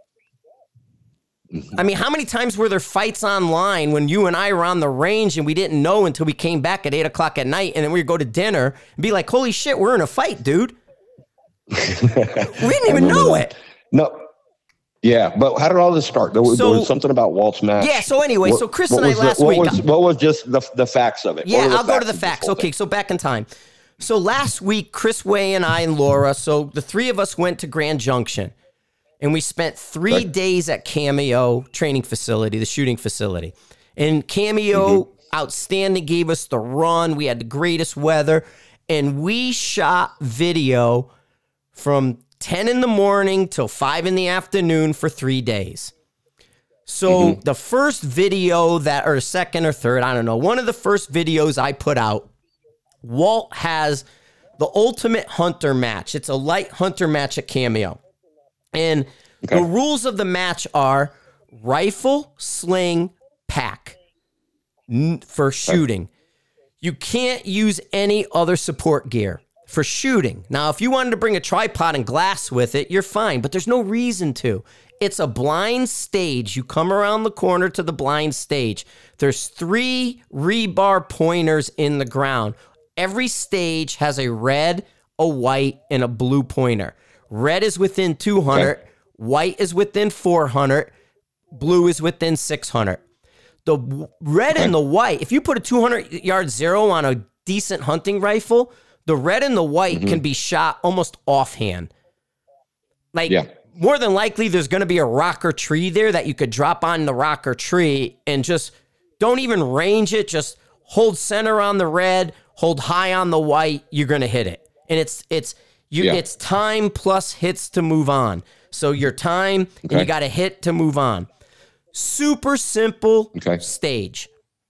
I mean, how many times were there fights online when you and I were on the range and we didn't know until we came back at 8 o'clock at night and then we'd go to dinner and be like, holy shit, we're in a fight, dude. We didn't even know it. No. Yeah, but how did all this start? There was something about Walt's match. Yeah, so anyway, so Chris and I last week. What was just the facts of it? Yeah, I'll go to the facts. Okay, so back in time. So last week, Chris Way and I and Laura, so the three of us went to Grand Junction. And we spent 3 days at Cameo training facility, the shooting facility. And Cameo, outstanding, gave us the run. We had the greatest weather. And we shot video from 10 in the morning till 5 in the afternoon for 3 days. So the first video that, or second or third, I don't know, one of the first videos I put out, Walt has the Ultimate Hunter match. It's a light hunter match at Cameo. And the rules of the match are rifle, sling, pack for shooting. You can't use any other support gear for shooting. Now, if you wanted to bring a tripod and glass with it, you're fine, but there's no reason to. It's a blind stage. You come around the corner to the blind stage. There's 3 rebar pointers in the ground. Every stage has a red, a white, and a blue pointer. Red is within 200, white is within 400, blue is within 600. The red and the white, if you put a 200-yard zero on a decent hunting rifle, the red and the white can be shot almost offhand. More than likely, there's going to be a rock or tree there that you could drop on the rock or tree and just don't even range it. Just hold center on the red, hold high on the white. You're going to hit it. And it's time plus hits to move on. So your time, and you got to hit to move on. Super simple stage.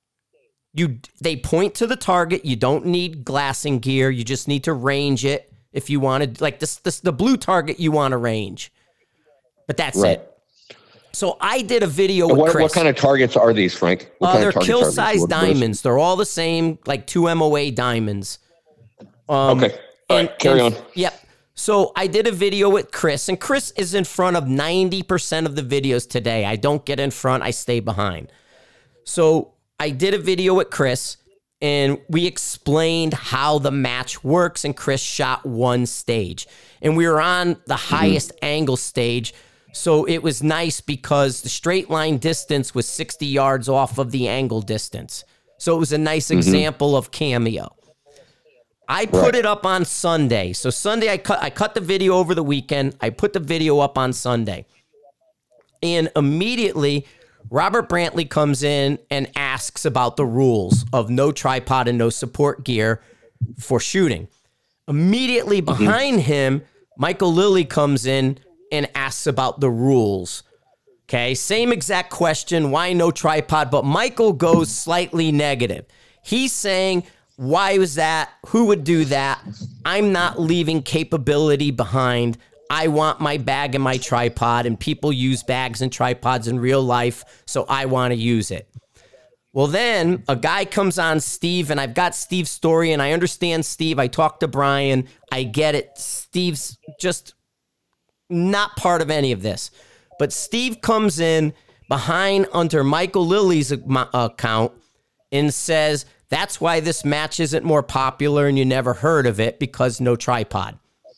They point to the target. You don't need glassing gear. You just need to range it if you want to. Like the blue target you want to range. But that's it. So I did a video with Chris. What kind of targets are these, Frank? They're kill-size diamonds. They're all the same, like 2 MOA diamonds. Okay. All right, carry on. Yep. So I did a video with Chris, and Chris is in front of 90% of the videos today. I don't get in front. I stay behind. So I did a video with Chris, and we explained how the match works, and Chris shot one stage. And we were on the highest angle stage, so it was nice because the straight line distance was 60 yards off of the angle distance. So it was a nice example of Cameo. I put it up on Sunday. So Sunday, I cut the video over the weekend. I put the video up on Sunday. And immediately, Robert Brantley comes in and asks about the rules of no tripod and no support gear for shooting. Immediately behind him, Michael Lilly comes in and asks about the rules. Okay, same exact question, why no tripod? But Michael goes slightly negative. He's saying, why was that? Who would do that? I'm not leaving capability behind. I want my bag and my tripod, and people use bags and tripods in real life, so I want to use it. Well, then a guy comes on, Steve, and I've got Steve's story, and I understand Steve. I talked to Brian. I get it. Steve's just not part of any of this. But Steve comes in behind under Michael Lilly's account and says, that's why this match isn't more popular and you never heard of it, because no tripod.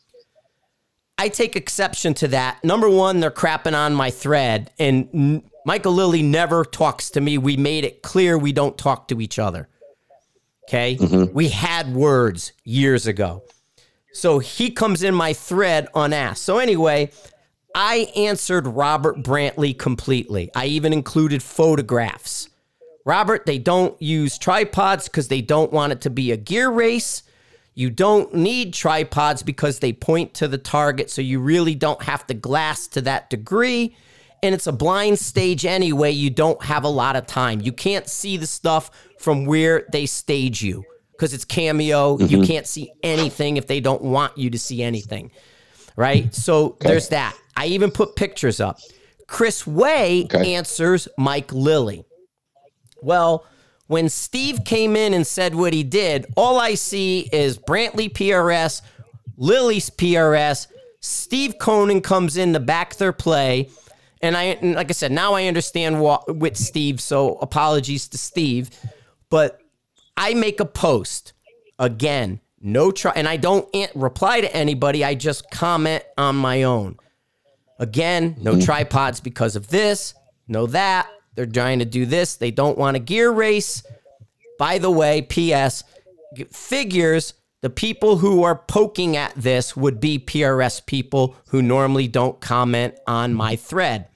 I take exception to that. Number one, they're crapping on my thread, and Michael Lilly never talks to me. We made it clear we don't talk to each other. Okay? We had words years ago. So he comes in my thread unasked. So anyway, I answered Robert Brantley completely. I even included photographs. Robert, they don't use tripods because they don't want it to be a gear race. You don't need tripods because they point to the target, so you really don't have to glass to that degree. And it's a blind stage anyway. You don't have a lot of time. You can't see the stuff from where they stage you because it's Cameo. You can't see anything if they don't want you to see anything, right? So there's that. I even put pictures up. Chris Way answers Mike Lilly. Well, when Steve came in and said what he did, all I see is Brantley PRS, Lilly's PRS, Steve Conan comes in to back their play. And like I said, now I understand what with Steve, so apologies to Steve. But I make a post. Again, and I don't reply to anybody. I just comment on my own. Again, no tripods because of this, no that. They're trying to do this. They don't want a gear race. By the way, P.S., figures the people who are poking at this would be PRS people who normally don't comment on my thread.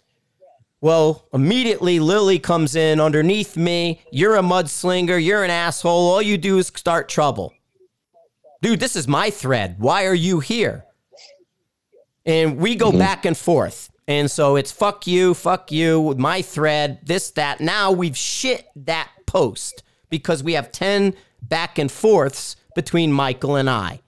Well, immediately Lilly comes in underneath me. You're a mudslinger. You're an asshole. All you do is start trouble. Dude, this is my thread. Why are you here? And we go back and forth. And so it's fuck you, my thread, this, that. Now we've shit that post because we have 10 back and forths between Michael and I.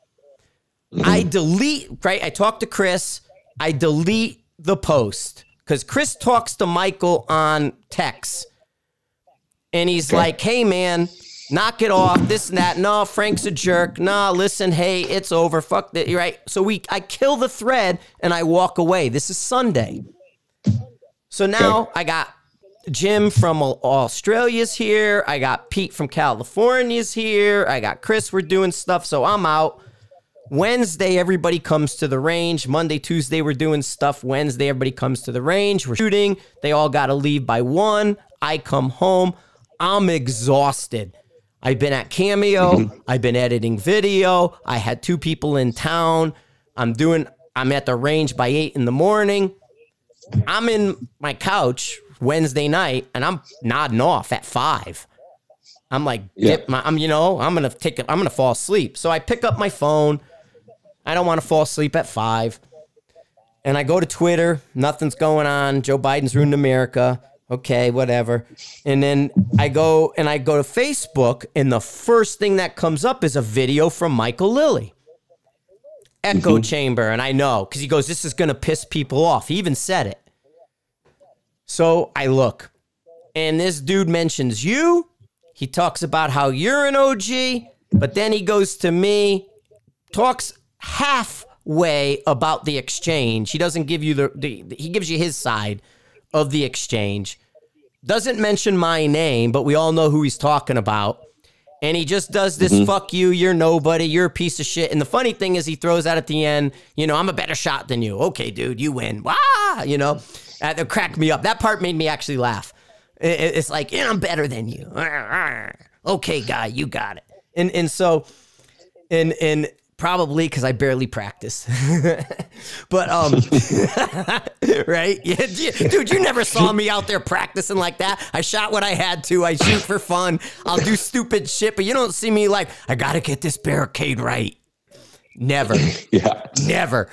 I delete, right? I talk to Chris. I delete the post because Chris talks to Michael on text. And he's like, hey, man, knock it off, this and that. No, Frank's a jerk. No, listen, hey, it's over. Fuck that. You're right. So I kill the thread and I walk away. This is Sunday. So now I got Jim from Australia's here. I got Pete from California's here. I got Chris. We're doing stuff. So I'm out. Wednesday, everybody comes to the range. Monday, Tuesday, we're doing stuff. Wednesday, everybody comes to the range. We're shooting. They all got to leave by 1. I come home. I'm exhausted. I've been at Cameo. I've been editing video. I had 2 people in town. I'm at the range by 8 in the morning. I'm in my couch Wednesday night and I'm nodding off at 5. I'm like, I'm going to fall asleep. So I pick up my phone. I don't want to fall asleep at 5. And I go to Twitter. Nothing's going on. Joe Biden's ruined America. Okay, whatever. And then I go to Facebook, and the first thing that comes up is a video from Michael Lilly. Echo chamber, and I know, because he goes, this is going to piss people off. He even said it. So I look, and this dude mentions you. He talks about how you're an OG, but then he goes to me, talks halfway about the exchange. He doesn't give you he gives you his side of the exchange. Doesn't mention my name, but we all know who he's talking about. And he just does this, fuck you, you're nobody, you're a piece of shit. And the funny thing is he throws out at the end, I'm a better shot than you. Okay, dude, you win. Wah! That cracked me up. That part made me actually laugh. It's like, I'm better than you. Okay, guy, you got it. And so, probably because I barely practice. But, right? Yeah, dude, you never saw me out there practicing like that. I shot what I had to. I shoot for fun. I'll do stupid shit, but you don't see me like, I got to get this barricade right. Never. Yeah. Never.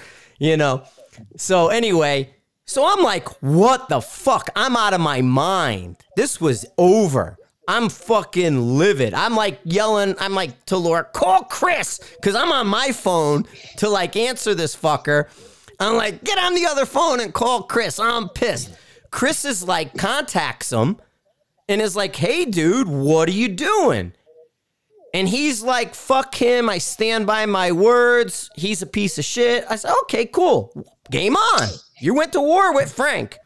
So anyway, so I'm like, what the fuck? I'm out of my mind. This was over. I'm fucking livid. I'm like yelling. I'm like to Laura, call Chris, because I'm on my phone to like answer this fucker. I'm like, get on the other phone and call Chris. I'm pissed. Chris is like, contacts him and is like, hey, dude, what are you doing? And he's like, fuck him. I stand by my words. He's a piece of shit. I said, okay, cool. Game on. You went to war with Frank.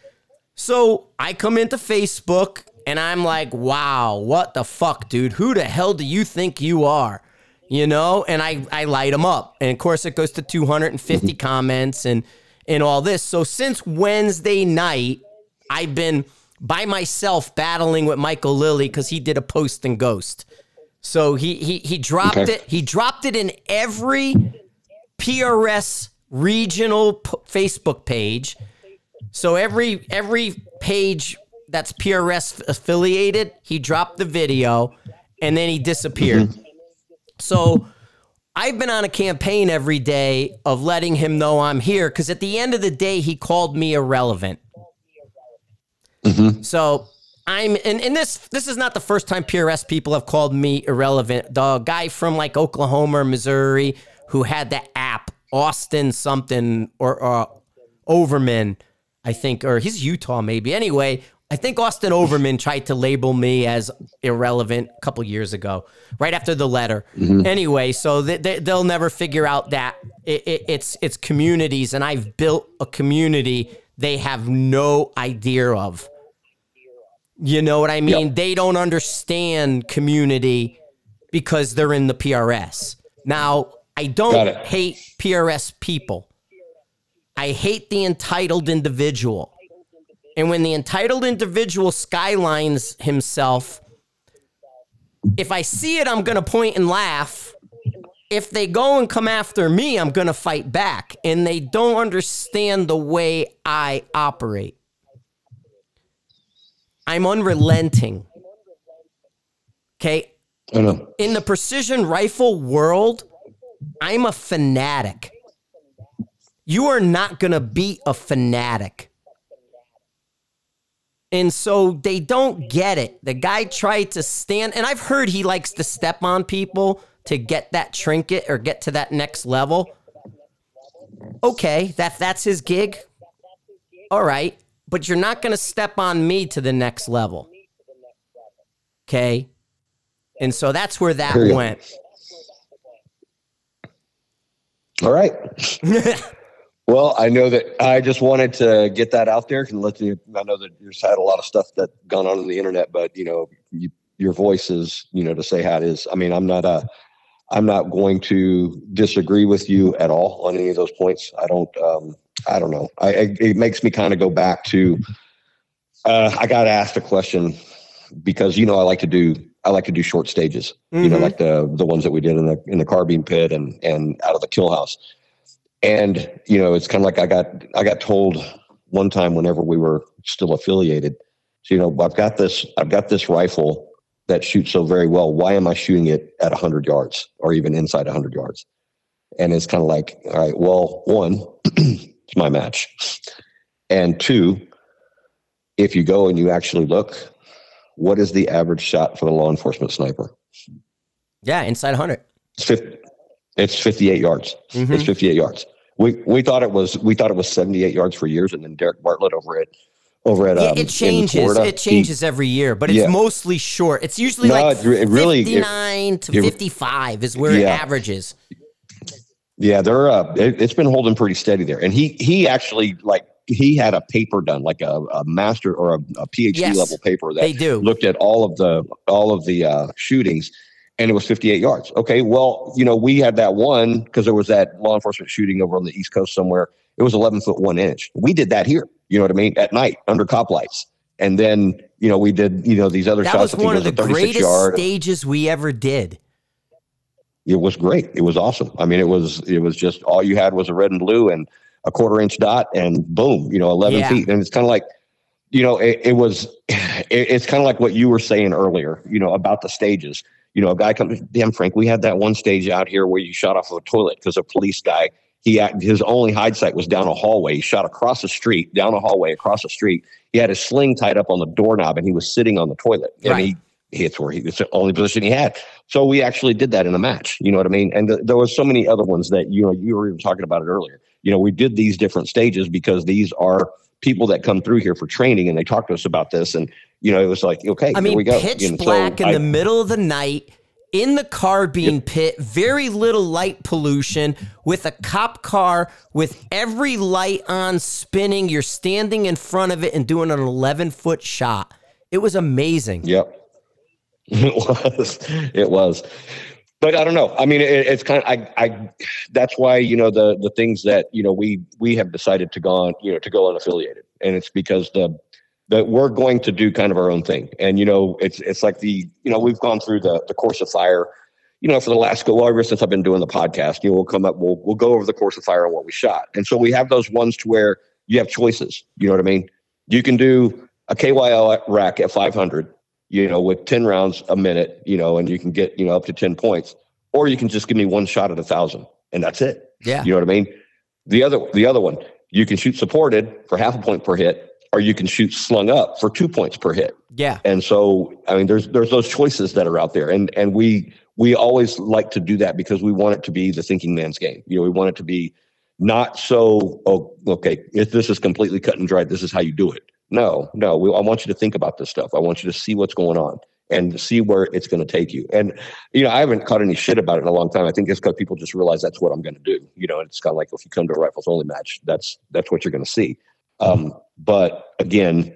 So I come into Facebook. And I'm like, wow, what the fuck, dude? Who the hell do you think you are? And I light them up. And, of course, it goes to 250 comments and all this. So since Wednesday night, I've been by myself battling with Michael Lilly because he did a post and ghost. So he dropped it. He dropped it in every PRS regional Facebook page. So every page that's PRS affiliated, he dropped the video and then he disappeared. So I've been on a campaign every day of letting him know I'm here because at the end of the day, he called me irrelevant. So and this is not the first time PRS people have called me irrelevant. The guy from like Oklahoma or Missouri who had the app, Austin something or Overman, I think, or he's Utah maybe. Anyway, I think Austin Overman tried to label me as irrelevant a couple years ago, right after the letter. Anyway, so they'll never figure out that it's communities, and I've built a community they have no idea of. You know what I mean? Yep. They don't understand community because they're in the PRS. Now, I don't hate PRS people. I hate the entitled individual. And when the entitled individual skylines himself, if I see it, I'm going to point and laugh. If they go and come after me, I'm going to fight back. And they don't understand the way I operate. I'm unrelenting. Okay? I know. In the precision rifle world, I'm a fanatic. You are not going to beat a fanatic. And so they don't get it. The guy tried to stand, and I've heard he likes to step on people to get that trinket or get to that next level. Okay, that's his gig. All right, but you're not going to step on me to the next level. Okay? And so that's where that went. All right. Well, I know that I just wanted to get that out there and let you. I know that you've had a lot of stuff that gone on the internet, but your voice is, to say how it is. I mean, I'm not going to disagree with you at all on any of those points. I don't know. It makes me kind of go back to. I got asked a question because I like to do short stages. Mm-hmm. Like the ones that we did in the carbine pit and out of the kill house. And, it's kind of like I got told one time whenever we were still affiliated, so, I've got this rifle that shoots so very well. Why am I shooting it at 100 yards or even inside 100 yards? And it's kind of like, all right, well, one, it's my match. And two, if you go and you actually look, what is the average shot for the law enforcement sniper? Yeah, inside 100. It's 58 yards. Mm-hmm. It's 58 yards. We thought it was 78 yards for years, and then Derek Bartlett over at it changes. In Florida, it changes every year, but it's mostly short. It's usually 59 to 55 is where it averages. Yeah, they're it's been holding pretty steady there, and he actually he had a paper done, like a master or a PhD level paper that looked at all of the shootings. And it was 58 yards. Okay, well, we had that one because there was that law enforcement shooting over on the East Coast somewhere. It was 11 foot 1 inch. We did that here, you know what I mean, at night under cop lights. And then, we did, these other shots. That was one of the greatest stages we ever did. It was great. It was awesome. I mean, it was just all you had was a red and blue and a 1/4 inch dot and boom, 11 feet. And it's kind of like, it's kind of like what you were saying earlier, about the stages. A guy comes, damn Frank, we had that one stage out here where you shot off of a toilet because a police guy, his only hide site was down a hallway. He shot across the street, down a hallway, across the street. He had his sling tied up on the doorknob and he was sitting on the toilet. And it's the only position he had. So we actually did that in a match. You know what I mean? And there was so many other ones that, you were even talking about it earlier. We did these different stages because these are people that come through here for training and they talk to us about this. And, it was like, okay, here we go. Pitch black in the middle of the night in the carbine pit, very little light pollution with a cop car with every light on spinning. You're standing in front of it and doing an 11-foot shot. It was amazing. Yep. It was. But I don't know. I mean, it's kind of, that's why, the things that, we have decided to go on, to go unaffiliated. And it's because that we're going to do kind of our own thing. And, it's like we've gone through the course of fire, for the last, ever since I've been doing the podcast, we'll come up, we'll go over the course of fire and what we shot. And so we have those ones to where you have choices. You know what I mean? You can do a KYL rack at 500, with 10 rounds a minute, and you can get, up to 10 points, or you can just give me one shot at 1,000 and that's it. Yeah. You know what I mean? The other one, you can shoot supported for 0.5 point per hit, or you can shoot slung up for 2 points per hit. Yeah. And so, I mean, there's those choices that are out there. And we always like to do that because we want it to be the thinking man's game. We want it to be not so, if this is completely cut and dried, this is how you do it. No, I want you to think about this stuff. I want you to see what's going on and see where it's going to take you. And, I haven't caught any shit about it in a long time. I think it's because people just realize that's what I'm going to do. It's kind of like if you come to a rifles only match, that's what you're going to see. But again,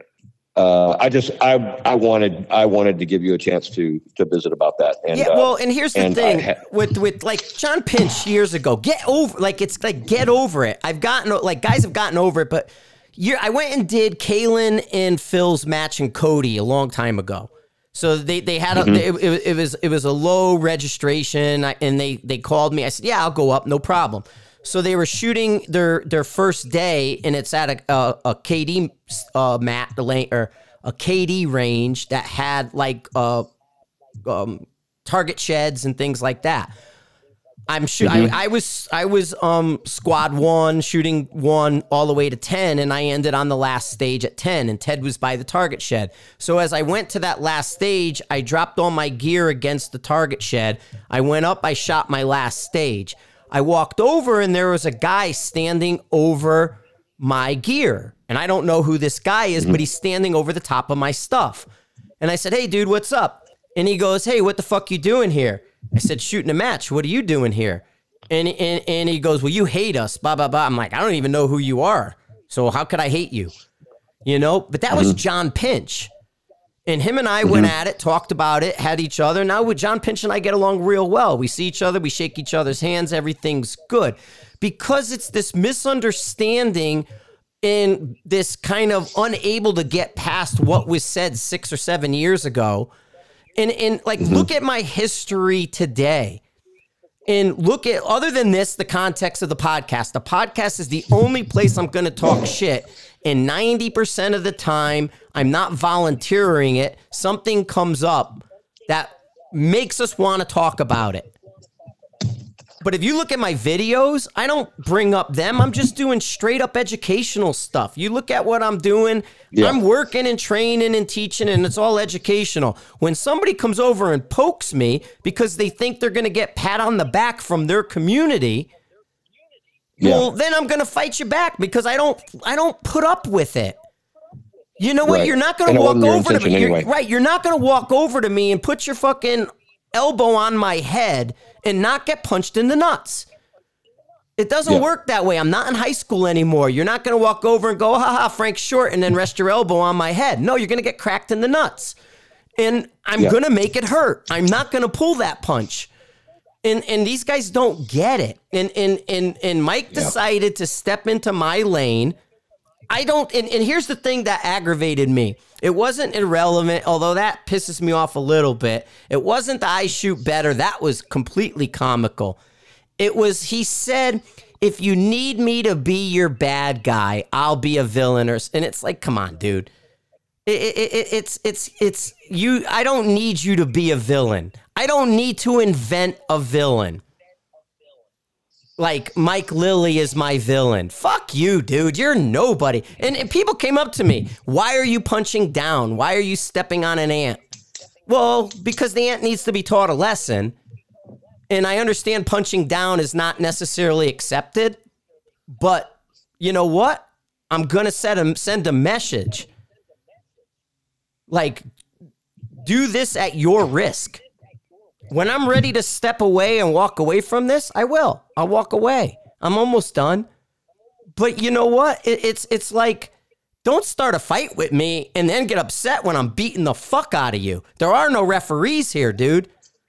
I wanted to give you a chance to visit about that. And, and here's the thing with like John Pinch years ago, get over it. Guys have gotten over it, but I went and did Kalen and Phil's match in Cody a long time ago. So they had it was a low registration and they called me. I said, yeah, I'll go up. No problem. So they were shooting their first day, and it's at a KD or a KD range that had like target sheds and things like that. I was squad 1, shooting 1 all the way to 10, and I ended on the last stage at 10, and Ted was by the target shed. So as I went to that last stage, I dropped all my gear against the target shed. I went up, I shot my last stage. I walked over, and there was a guy standing over my gear. And I don't know who this guy is, but he's standing over the top of my stuff. And I said, "Hey, dude, what's up?" And he goes, "Hey, what the fuck you doing here?" I said, "Shooting a match. What are you doing here?" And he goes, "Well, you hate us, blah, blah, blah." I'm like, "I don't even know who you are. So how could I hate you?" You know, but that was John Pinch. And him and I went at it, talked about it, had each other. Now with John Pinch and I get along real well. We see each other, we shake each other's hands, everything's good. Because it's this misunderstanding and this kind of unable to get past what was said 6 or 7 years ago. And like, look at my history today. And look at, other than this, the context of the podcast. The podcast is the only place I'm going to talk shit. And 90% of the time, I'm not volunteering it. Something comes up that makes us want to talk about it. But if you look at my videos, I don't bring up them. I'm just doing straight up educational stuff. You look at what I'm doing, I'm working and training and teaching, and it's all educational. When somebody comes over and pokes me because they think they're going to get pat on the back from their community, well, then I'm going to fight you back because I don't put up with it. You know what? You're not going to walk over to me. You're not going to walk over to me and put your fucking elbow on my head and not get punched in the nuts. It doesn't work that way. I'm not in high school anymore. You're not going to walk over and go, "Ha ha, Frank's short," and then rest your elbow on my head. No, you're going to get cracked in the nuts. And I'm going to make it hurt. I'm not going to pull that punch. And these guys don't get it. And Mike decided to step into my lane. I don't, and here's the thing that aggravated me. It wasn't irrelevant, although that pisses me off a little bit. It wasn't that I shoot better. That was completely comical. It was, he said, "If you need me to be your bad guy, I'll be a villain." And it's like, come on, dude. It's you. I don't need you to be a villain. I don't need to invent a villain. Like, Mike Lilly is my villain. Fuck you, dude. You're nobody. And people came up to me. "Why are you punching down? Why are you stepping on an ant?" Well, because the ant needs to be taught a lesson. And I understand punching down is not necessarily accepted. But you know what? I'm going to send a message. Like, do this at your risk. When I'm ready to step away and walk away from this, I will. I'll walk away. I'm almost done. But you know what? It's like, don't start a fight with me and then get upset when I'm beating the fuck out of you. There are no referees here, dude.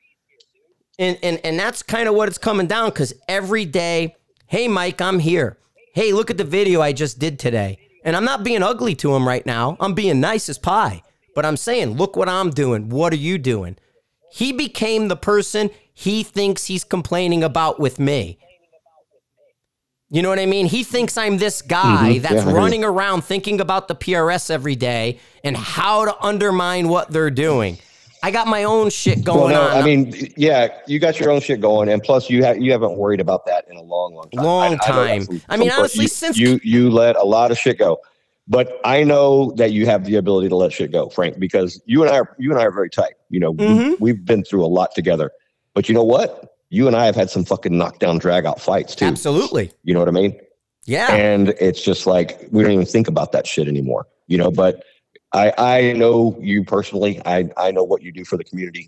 And that's kind of what it's coming down, because every day, "Hey, Mike, I'm here. Hey, look at the video I just did today." And I'm not being ugly to him right now. I'm being nice as pie. But I'm saying, look what I'm doing. What are you doing? He became the person he thinks he's complaining about with me. You know what I mean? He thinks I'm this guy that's running around thinking about the PRS every day and how to undermine what they're doing. I got my own shit going on. I mean, you got your own shit going, and plus you haven't worried about that in a long time. I mean, honestly, since you let a lot of shit go. But I know that you have the ability to let shit go, Frank, because you and I are very tight. You know, we've been through a lot together. But you know what? You and I have had some fucking knockdown, drag out fights too. Absolutely. You know what I mean? Yeah. And it's just like, we don't even think about that shit anymore. You know, but I know you personally. I know what you do for the community.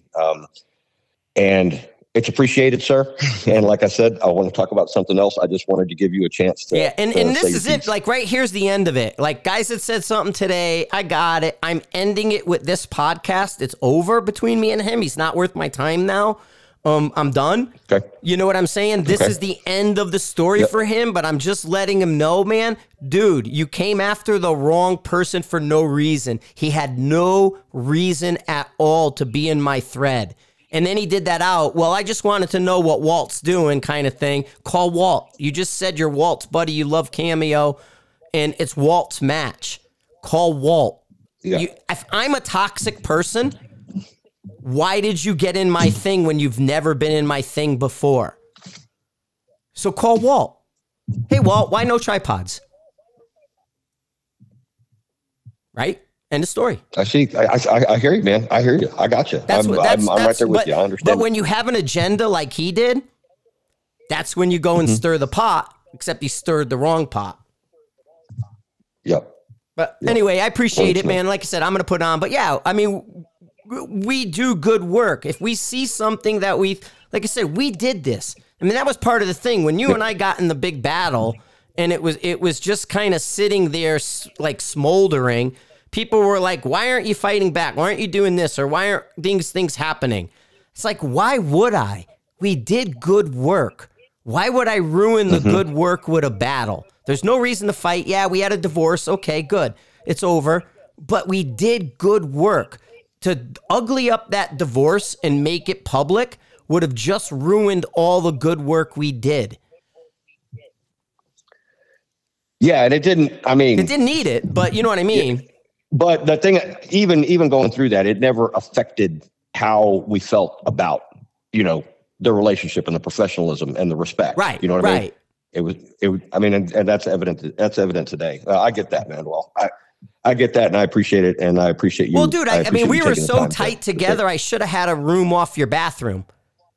And it's appreciated, sir. And like I said, I want to talk about something else. I just wanted to give you a chance to. Yeah, and this is it. Like, right here's the end of it. Like, guys that said something today, I got it. I'm ending it with this podcast. It's over between me and him. He's not worth my time now. I'm done. Okay. You know what I'm saying? This is the end of the story for him, but I'm just letting him know, man, dude, you came after the wrong person for no reason. He had no reason at all to be in my thread. And then he did that out. "Well, I just wanted to know what Walt's doing," kind of thing. Call Walt. You just said you're Walt's buddy. You love Cameo, and it's Walt's match. Call Walt. Yeah. If I'm a toxic person, why did you get in my thing when you've never been in my thing before? So call Walt. Hey, Walt, why no tripods? Right? End of story. I see. I hear you, man. I hear you. I got you. I'm right there with you. I understand. But when you have an agenda like he did, that's when you go and stir the pot, except he stirred the wrong pot. Yep. But anyway, I appreciate it, man. Like I said, I'm going to put on. But yeah, I mean, we do good work. If we see something that like I said, we did this. I mean, that was part of the thing. When you and I got in the big battle and it was just kind of sitting there like smoldering, people were like, why aren't you fighting back? Why aren't you doing this? Or why aren't these things happening? It's like, why would I? We did good work. Why would I ruin the good work with a battle? There's no reason to fight. Yeah, we had a divorce. Okay, good. It's over. But we did good work. To ugly up that divorce and make it public would have just ruined all the good work we did. Yeah, and it didn't, I mean... It didn't need it, but you know what I mean? Yeah, but the thing, even going through that, it never affected how we felt about, the relationship and the professionalism and the respect. Right. You know what I mean? It was, I mean, and that's evident. That's evident today. I get that, man. Well, I get that, and I appreciate it, and I appreciate you. Well, dude, I mean, we were so tight together. I should have had a room off your bathroom.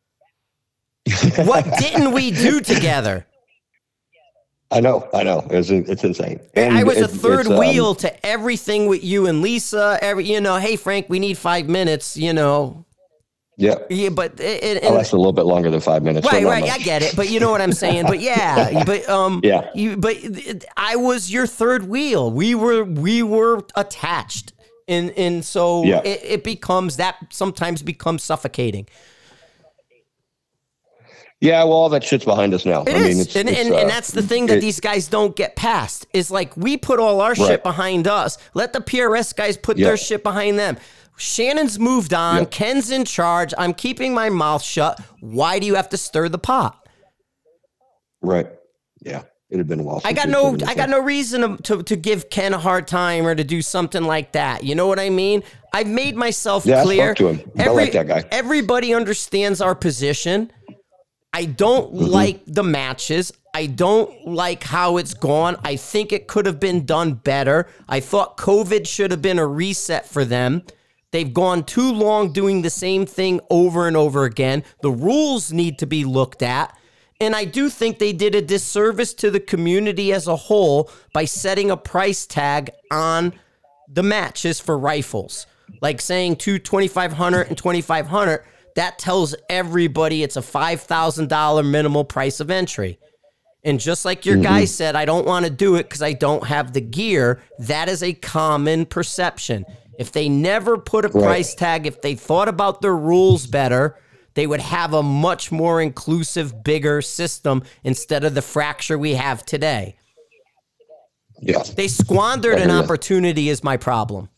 What didn't we do together? I know. It's insane. And I was a third wheel to everything with you and Lisa. Hey, Frank, we need 5 minutes. Yeah. Yeah, but it lasted a little bit longer than 5 minutes. Right. I get it, but you know what I'm saying. But yeah, yeah. But I was your third wheel. We were attached, and so it becomes that sometimes becomes suffocating. Yeah, well, all that shit's behind us now. It is. And that's the thing that these guys don't get past. Is like we put all our shit behind us. Let the PRS guys put their shit behind them. Shannon's moved on. Yep. Ken's in charge. I'm keeping my mouth shut. Why do you have to stir the pot? Right. Yeah. It had been a while. I got no reason to give Ken a hard time or to do something like that. You know what I mean? I've made myself clear. I spoke to him. I like that guy. Everybody understands our position. I don't like the matches. I don't like how it's gone. I think it could have been done better. I thought COVID should have been a reset for them. They've gone too long doing the same thing over and over again. The rules need to be looked at. And I do think they did a disservice to the community as a whole by setting a price tag on the matches for rifles. Like saying $2,500 and $2,500, that tells everybody it's a $5,000 minimal price of entry. And just like your guy said, I don't want to do it because I don't have the gear. That is a common perception. If they never put a price tag, if they thought about their rules better, they would have a much more inclusive, bigger system instead of the fracture we have today. Yeah. They squandered an opportunity is my problem.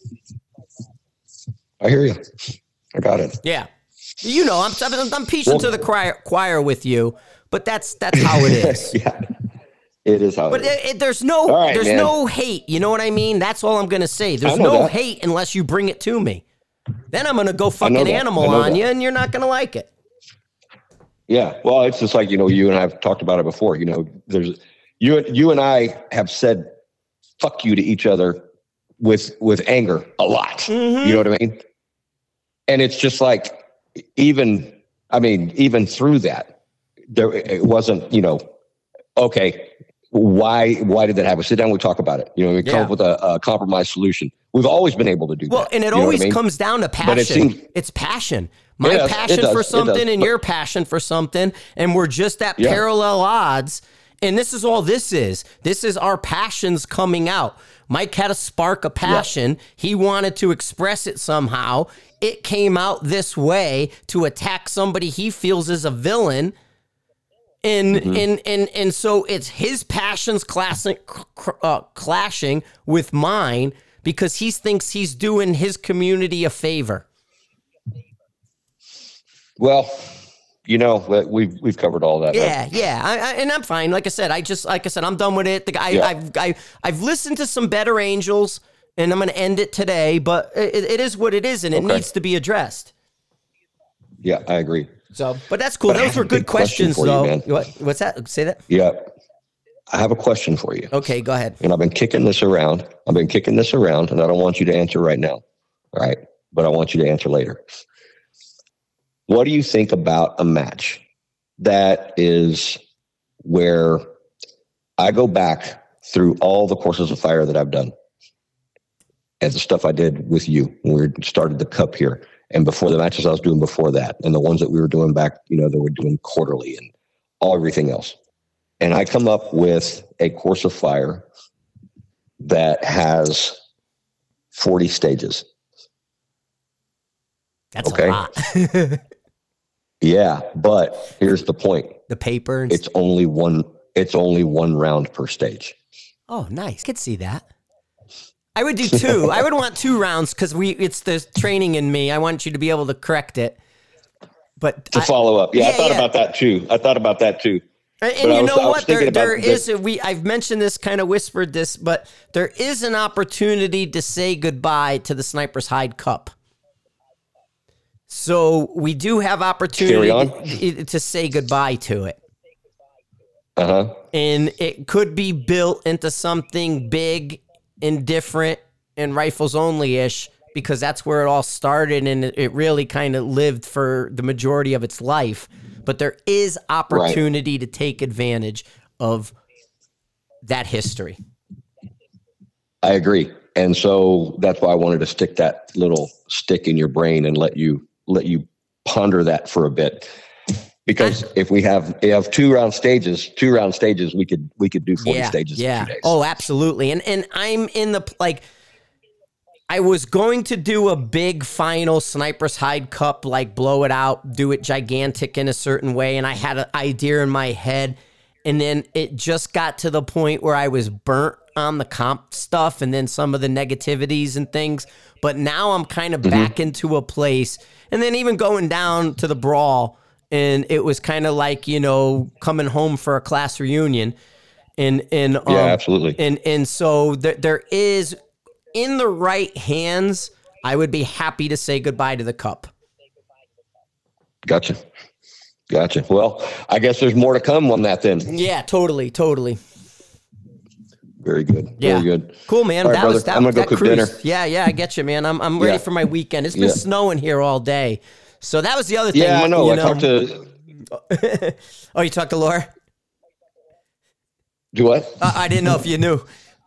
I hear you. I got it. Yeah. I'm preaching to the choir with you, but that's how it is. Yeah. It is how but it is. There's no hate. You know what I mean? That's all I'm going to say. There's no hate unless you bring it to me. Then I'm going to go fucking animal on you, and you're not going to like it. Yeah. Well, it's just like, you and I have talked about it before. There's you and I have said fuck you to each other with anger a lot. Mm-hmm. You know what I mean? And it's just like, even through that, it wasn't, okay, why did that happen? Sit down, we talk about it. We come up with a compromise solution. We've always been able to do that. Well, and it always comes down to passion. It's passion. My passion for something and your passion for something, and we're just at parallel odds. And this is all this is. This is our passions coming out. Mike had a spark of passion. Yeah. He wanted to express it somehow. It came out this way to attack somebody he feels is a villain. And so it's his passions clashing with mine because he thinks he's doing his community a favor. Well, we've covered all that. Yeah. And I'm fine. Like I said, I'm done with it. I've listened to some better angels, and I'm going to end it today. But it is what it is, and it needs to be addressed. Yeah, I agree. So, but that's cool. But I Those have were a good big question questions, for you, though. man. What's that? Say that. Yeah. I have a question for you. Okay, go ahead. And I've been kicking this around. And I don't want you to answer right now. All right. But I want you to answer later. What do you think about a match that is where I go back through all the courses of fire that I've done and the stuff I did with you when we started the cup here, and before the matches I was doing before that, and the ones that we were doing back, that we're doing quarterly and everything else. And I come up with a course of fire that has 40 stages. That's a lot. Yeah, but here's the point. The paper. It's only one round per stage. Oh, nice. I could see that. I would do 2. I would want 2 rounds because it's the training in me. I want you to be able to correct it. But to follow up. Yeah, I thought about that too. And you know what? There is I've mentioned this, kind of whispered this, but there is an opportunity to say goodbye to the Sniper's Hide Cup. So we do have opportunity to say goodbye to it. Uh-huh. And it could be built into something big and different and rifles only-ish, because that's where it all started, and it really kind of lived for the majority of its life. But there is opportunity to take advantage of that history. I agree. And so that's why I wanted to stick that little stick in your brain and let you ponder that for a bit. Because if we have 2 round stages, we could do 40 stages in 2 days. Oh, absolutely. And I'm in the, I was going to do a big final Sniper's Hide Cup, blow it out, do it gigantic in a certain way. And I had an idea in my head. And then it just got to the point where I was burnt on the comp stuff and then some of the negativities and things. But now I'm kind of back into a place. And then even going down to the brawl, and it was kind of like, coming home for a class reunion. And yeah, absolutely. And so there is, in the right hands, I would be happy to say goodbye to the cup. Gotcha. Well, I guess there's more to come on that then. Yeah, totally. Very good. Yeah. Very good. Cool, man. All right, brother. I'm gonna go cook dinner. Yeah, I get you, man. I'm ready for my weekend. It's been snowing here all day. So that was the other thing. Yeah, I know. I talked to... Oh, you talked to Laura? Do what? I didn't know if you knew.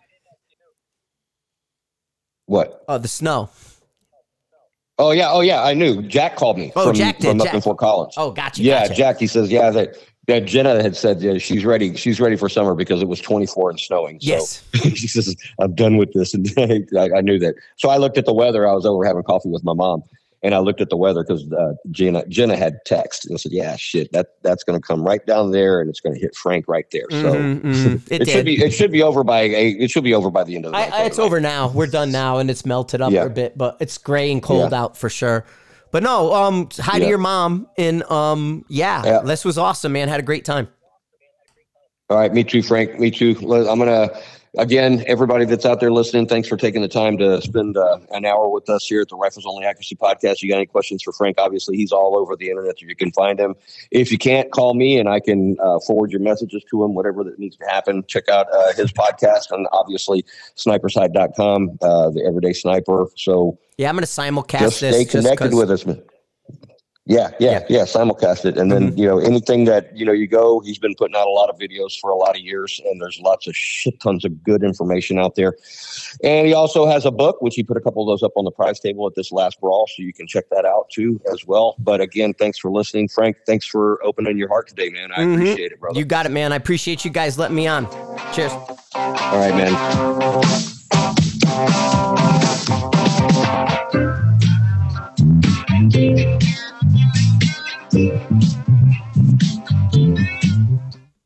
What? Oh, the snow. Oh, yeah. I knew. Jack called me Jack did. From up in Fort Collins. Oh, gotcha. Yeah, gotcha. Jack, he says, that Jenna had said she's ready for summer because it was 24 and snowing. So yes. She says, I'm done with this. And I knew that. So I looked at the weather. I was over having coffee with my mom. And I looked at the weather because Jenna had text and I said, "Yeah, shit, that's going to come right down there, and it's going to hit Frank right there." So it should be over by the end of the night. It's over now. We're done now, and it's melted up a bit, but it's gray and cold out for sure. But no, hi to your mom, and this was awesome, man. Had a great time. All right, me too, Frank. Me too. I'm gonna. Again, everybody that's out there listening, thanks for taking the time to spend an hour with us here at the Rifles Only Accuracy Podcast. You got any questions for Frank? Obviously, he's all over the internet. You can find him. If you can't, call me and I can forward your messages to him, whatever that needs to happen. Check out his podcast and obviously sniperside.com, the Everyday Sniper. So yeah, I'm going to simulcast just this. Stay connected with us, man. Yeah. Simulcast it. And then, anything that, you go, he's been putting out a lot of videos for a lot of years, and there's lots of shit tons of good information out there. And he also has a book, which he put a couple of those up on the prize table at this last brawl. So you can check that out too, as well. But again, thanks for listening. Frank, thanks for opening your heart today, man. I appreciate it, brother. You got it, man. I appreciate you guys letting me on. Cheers. All right, man.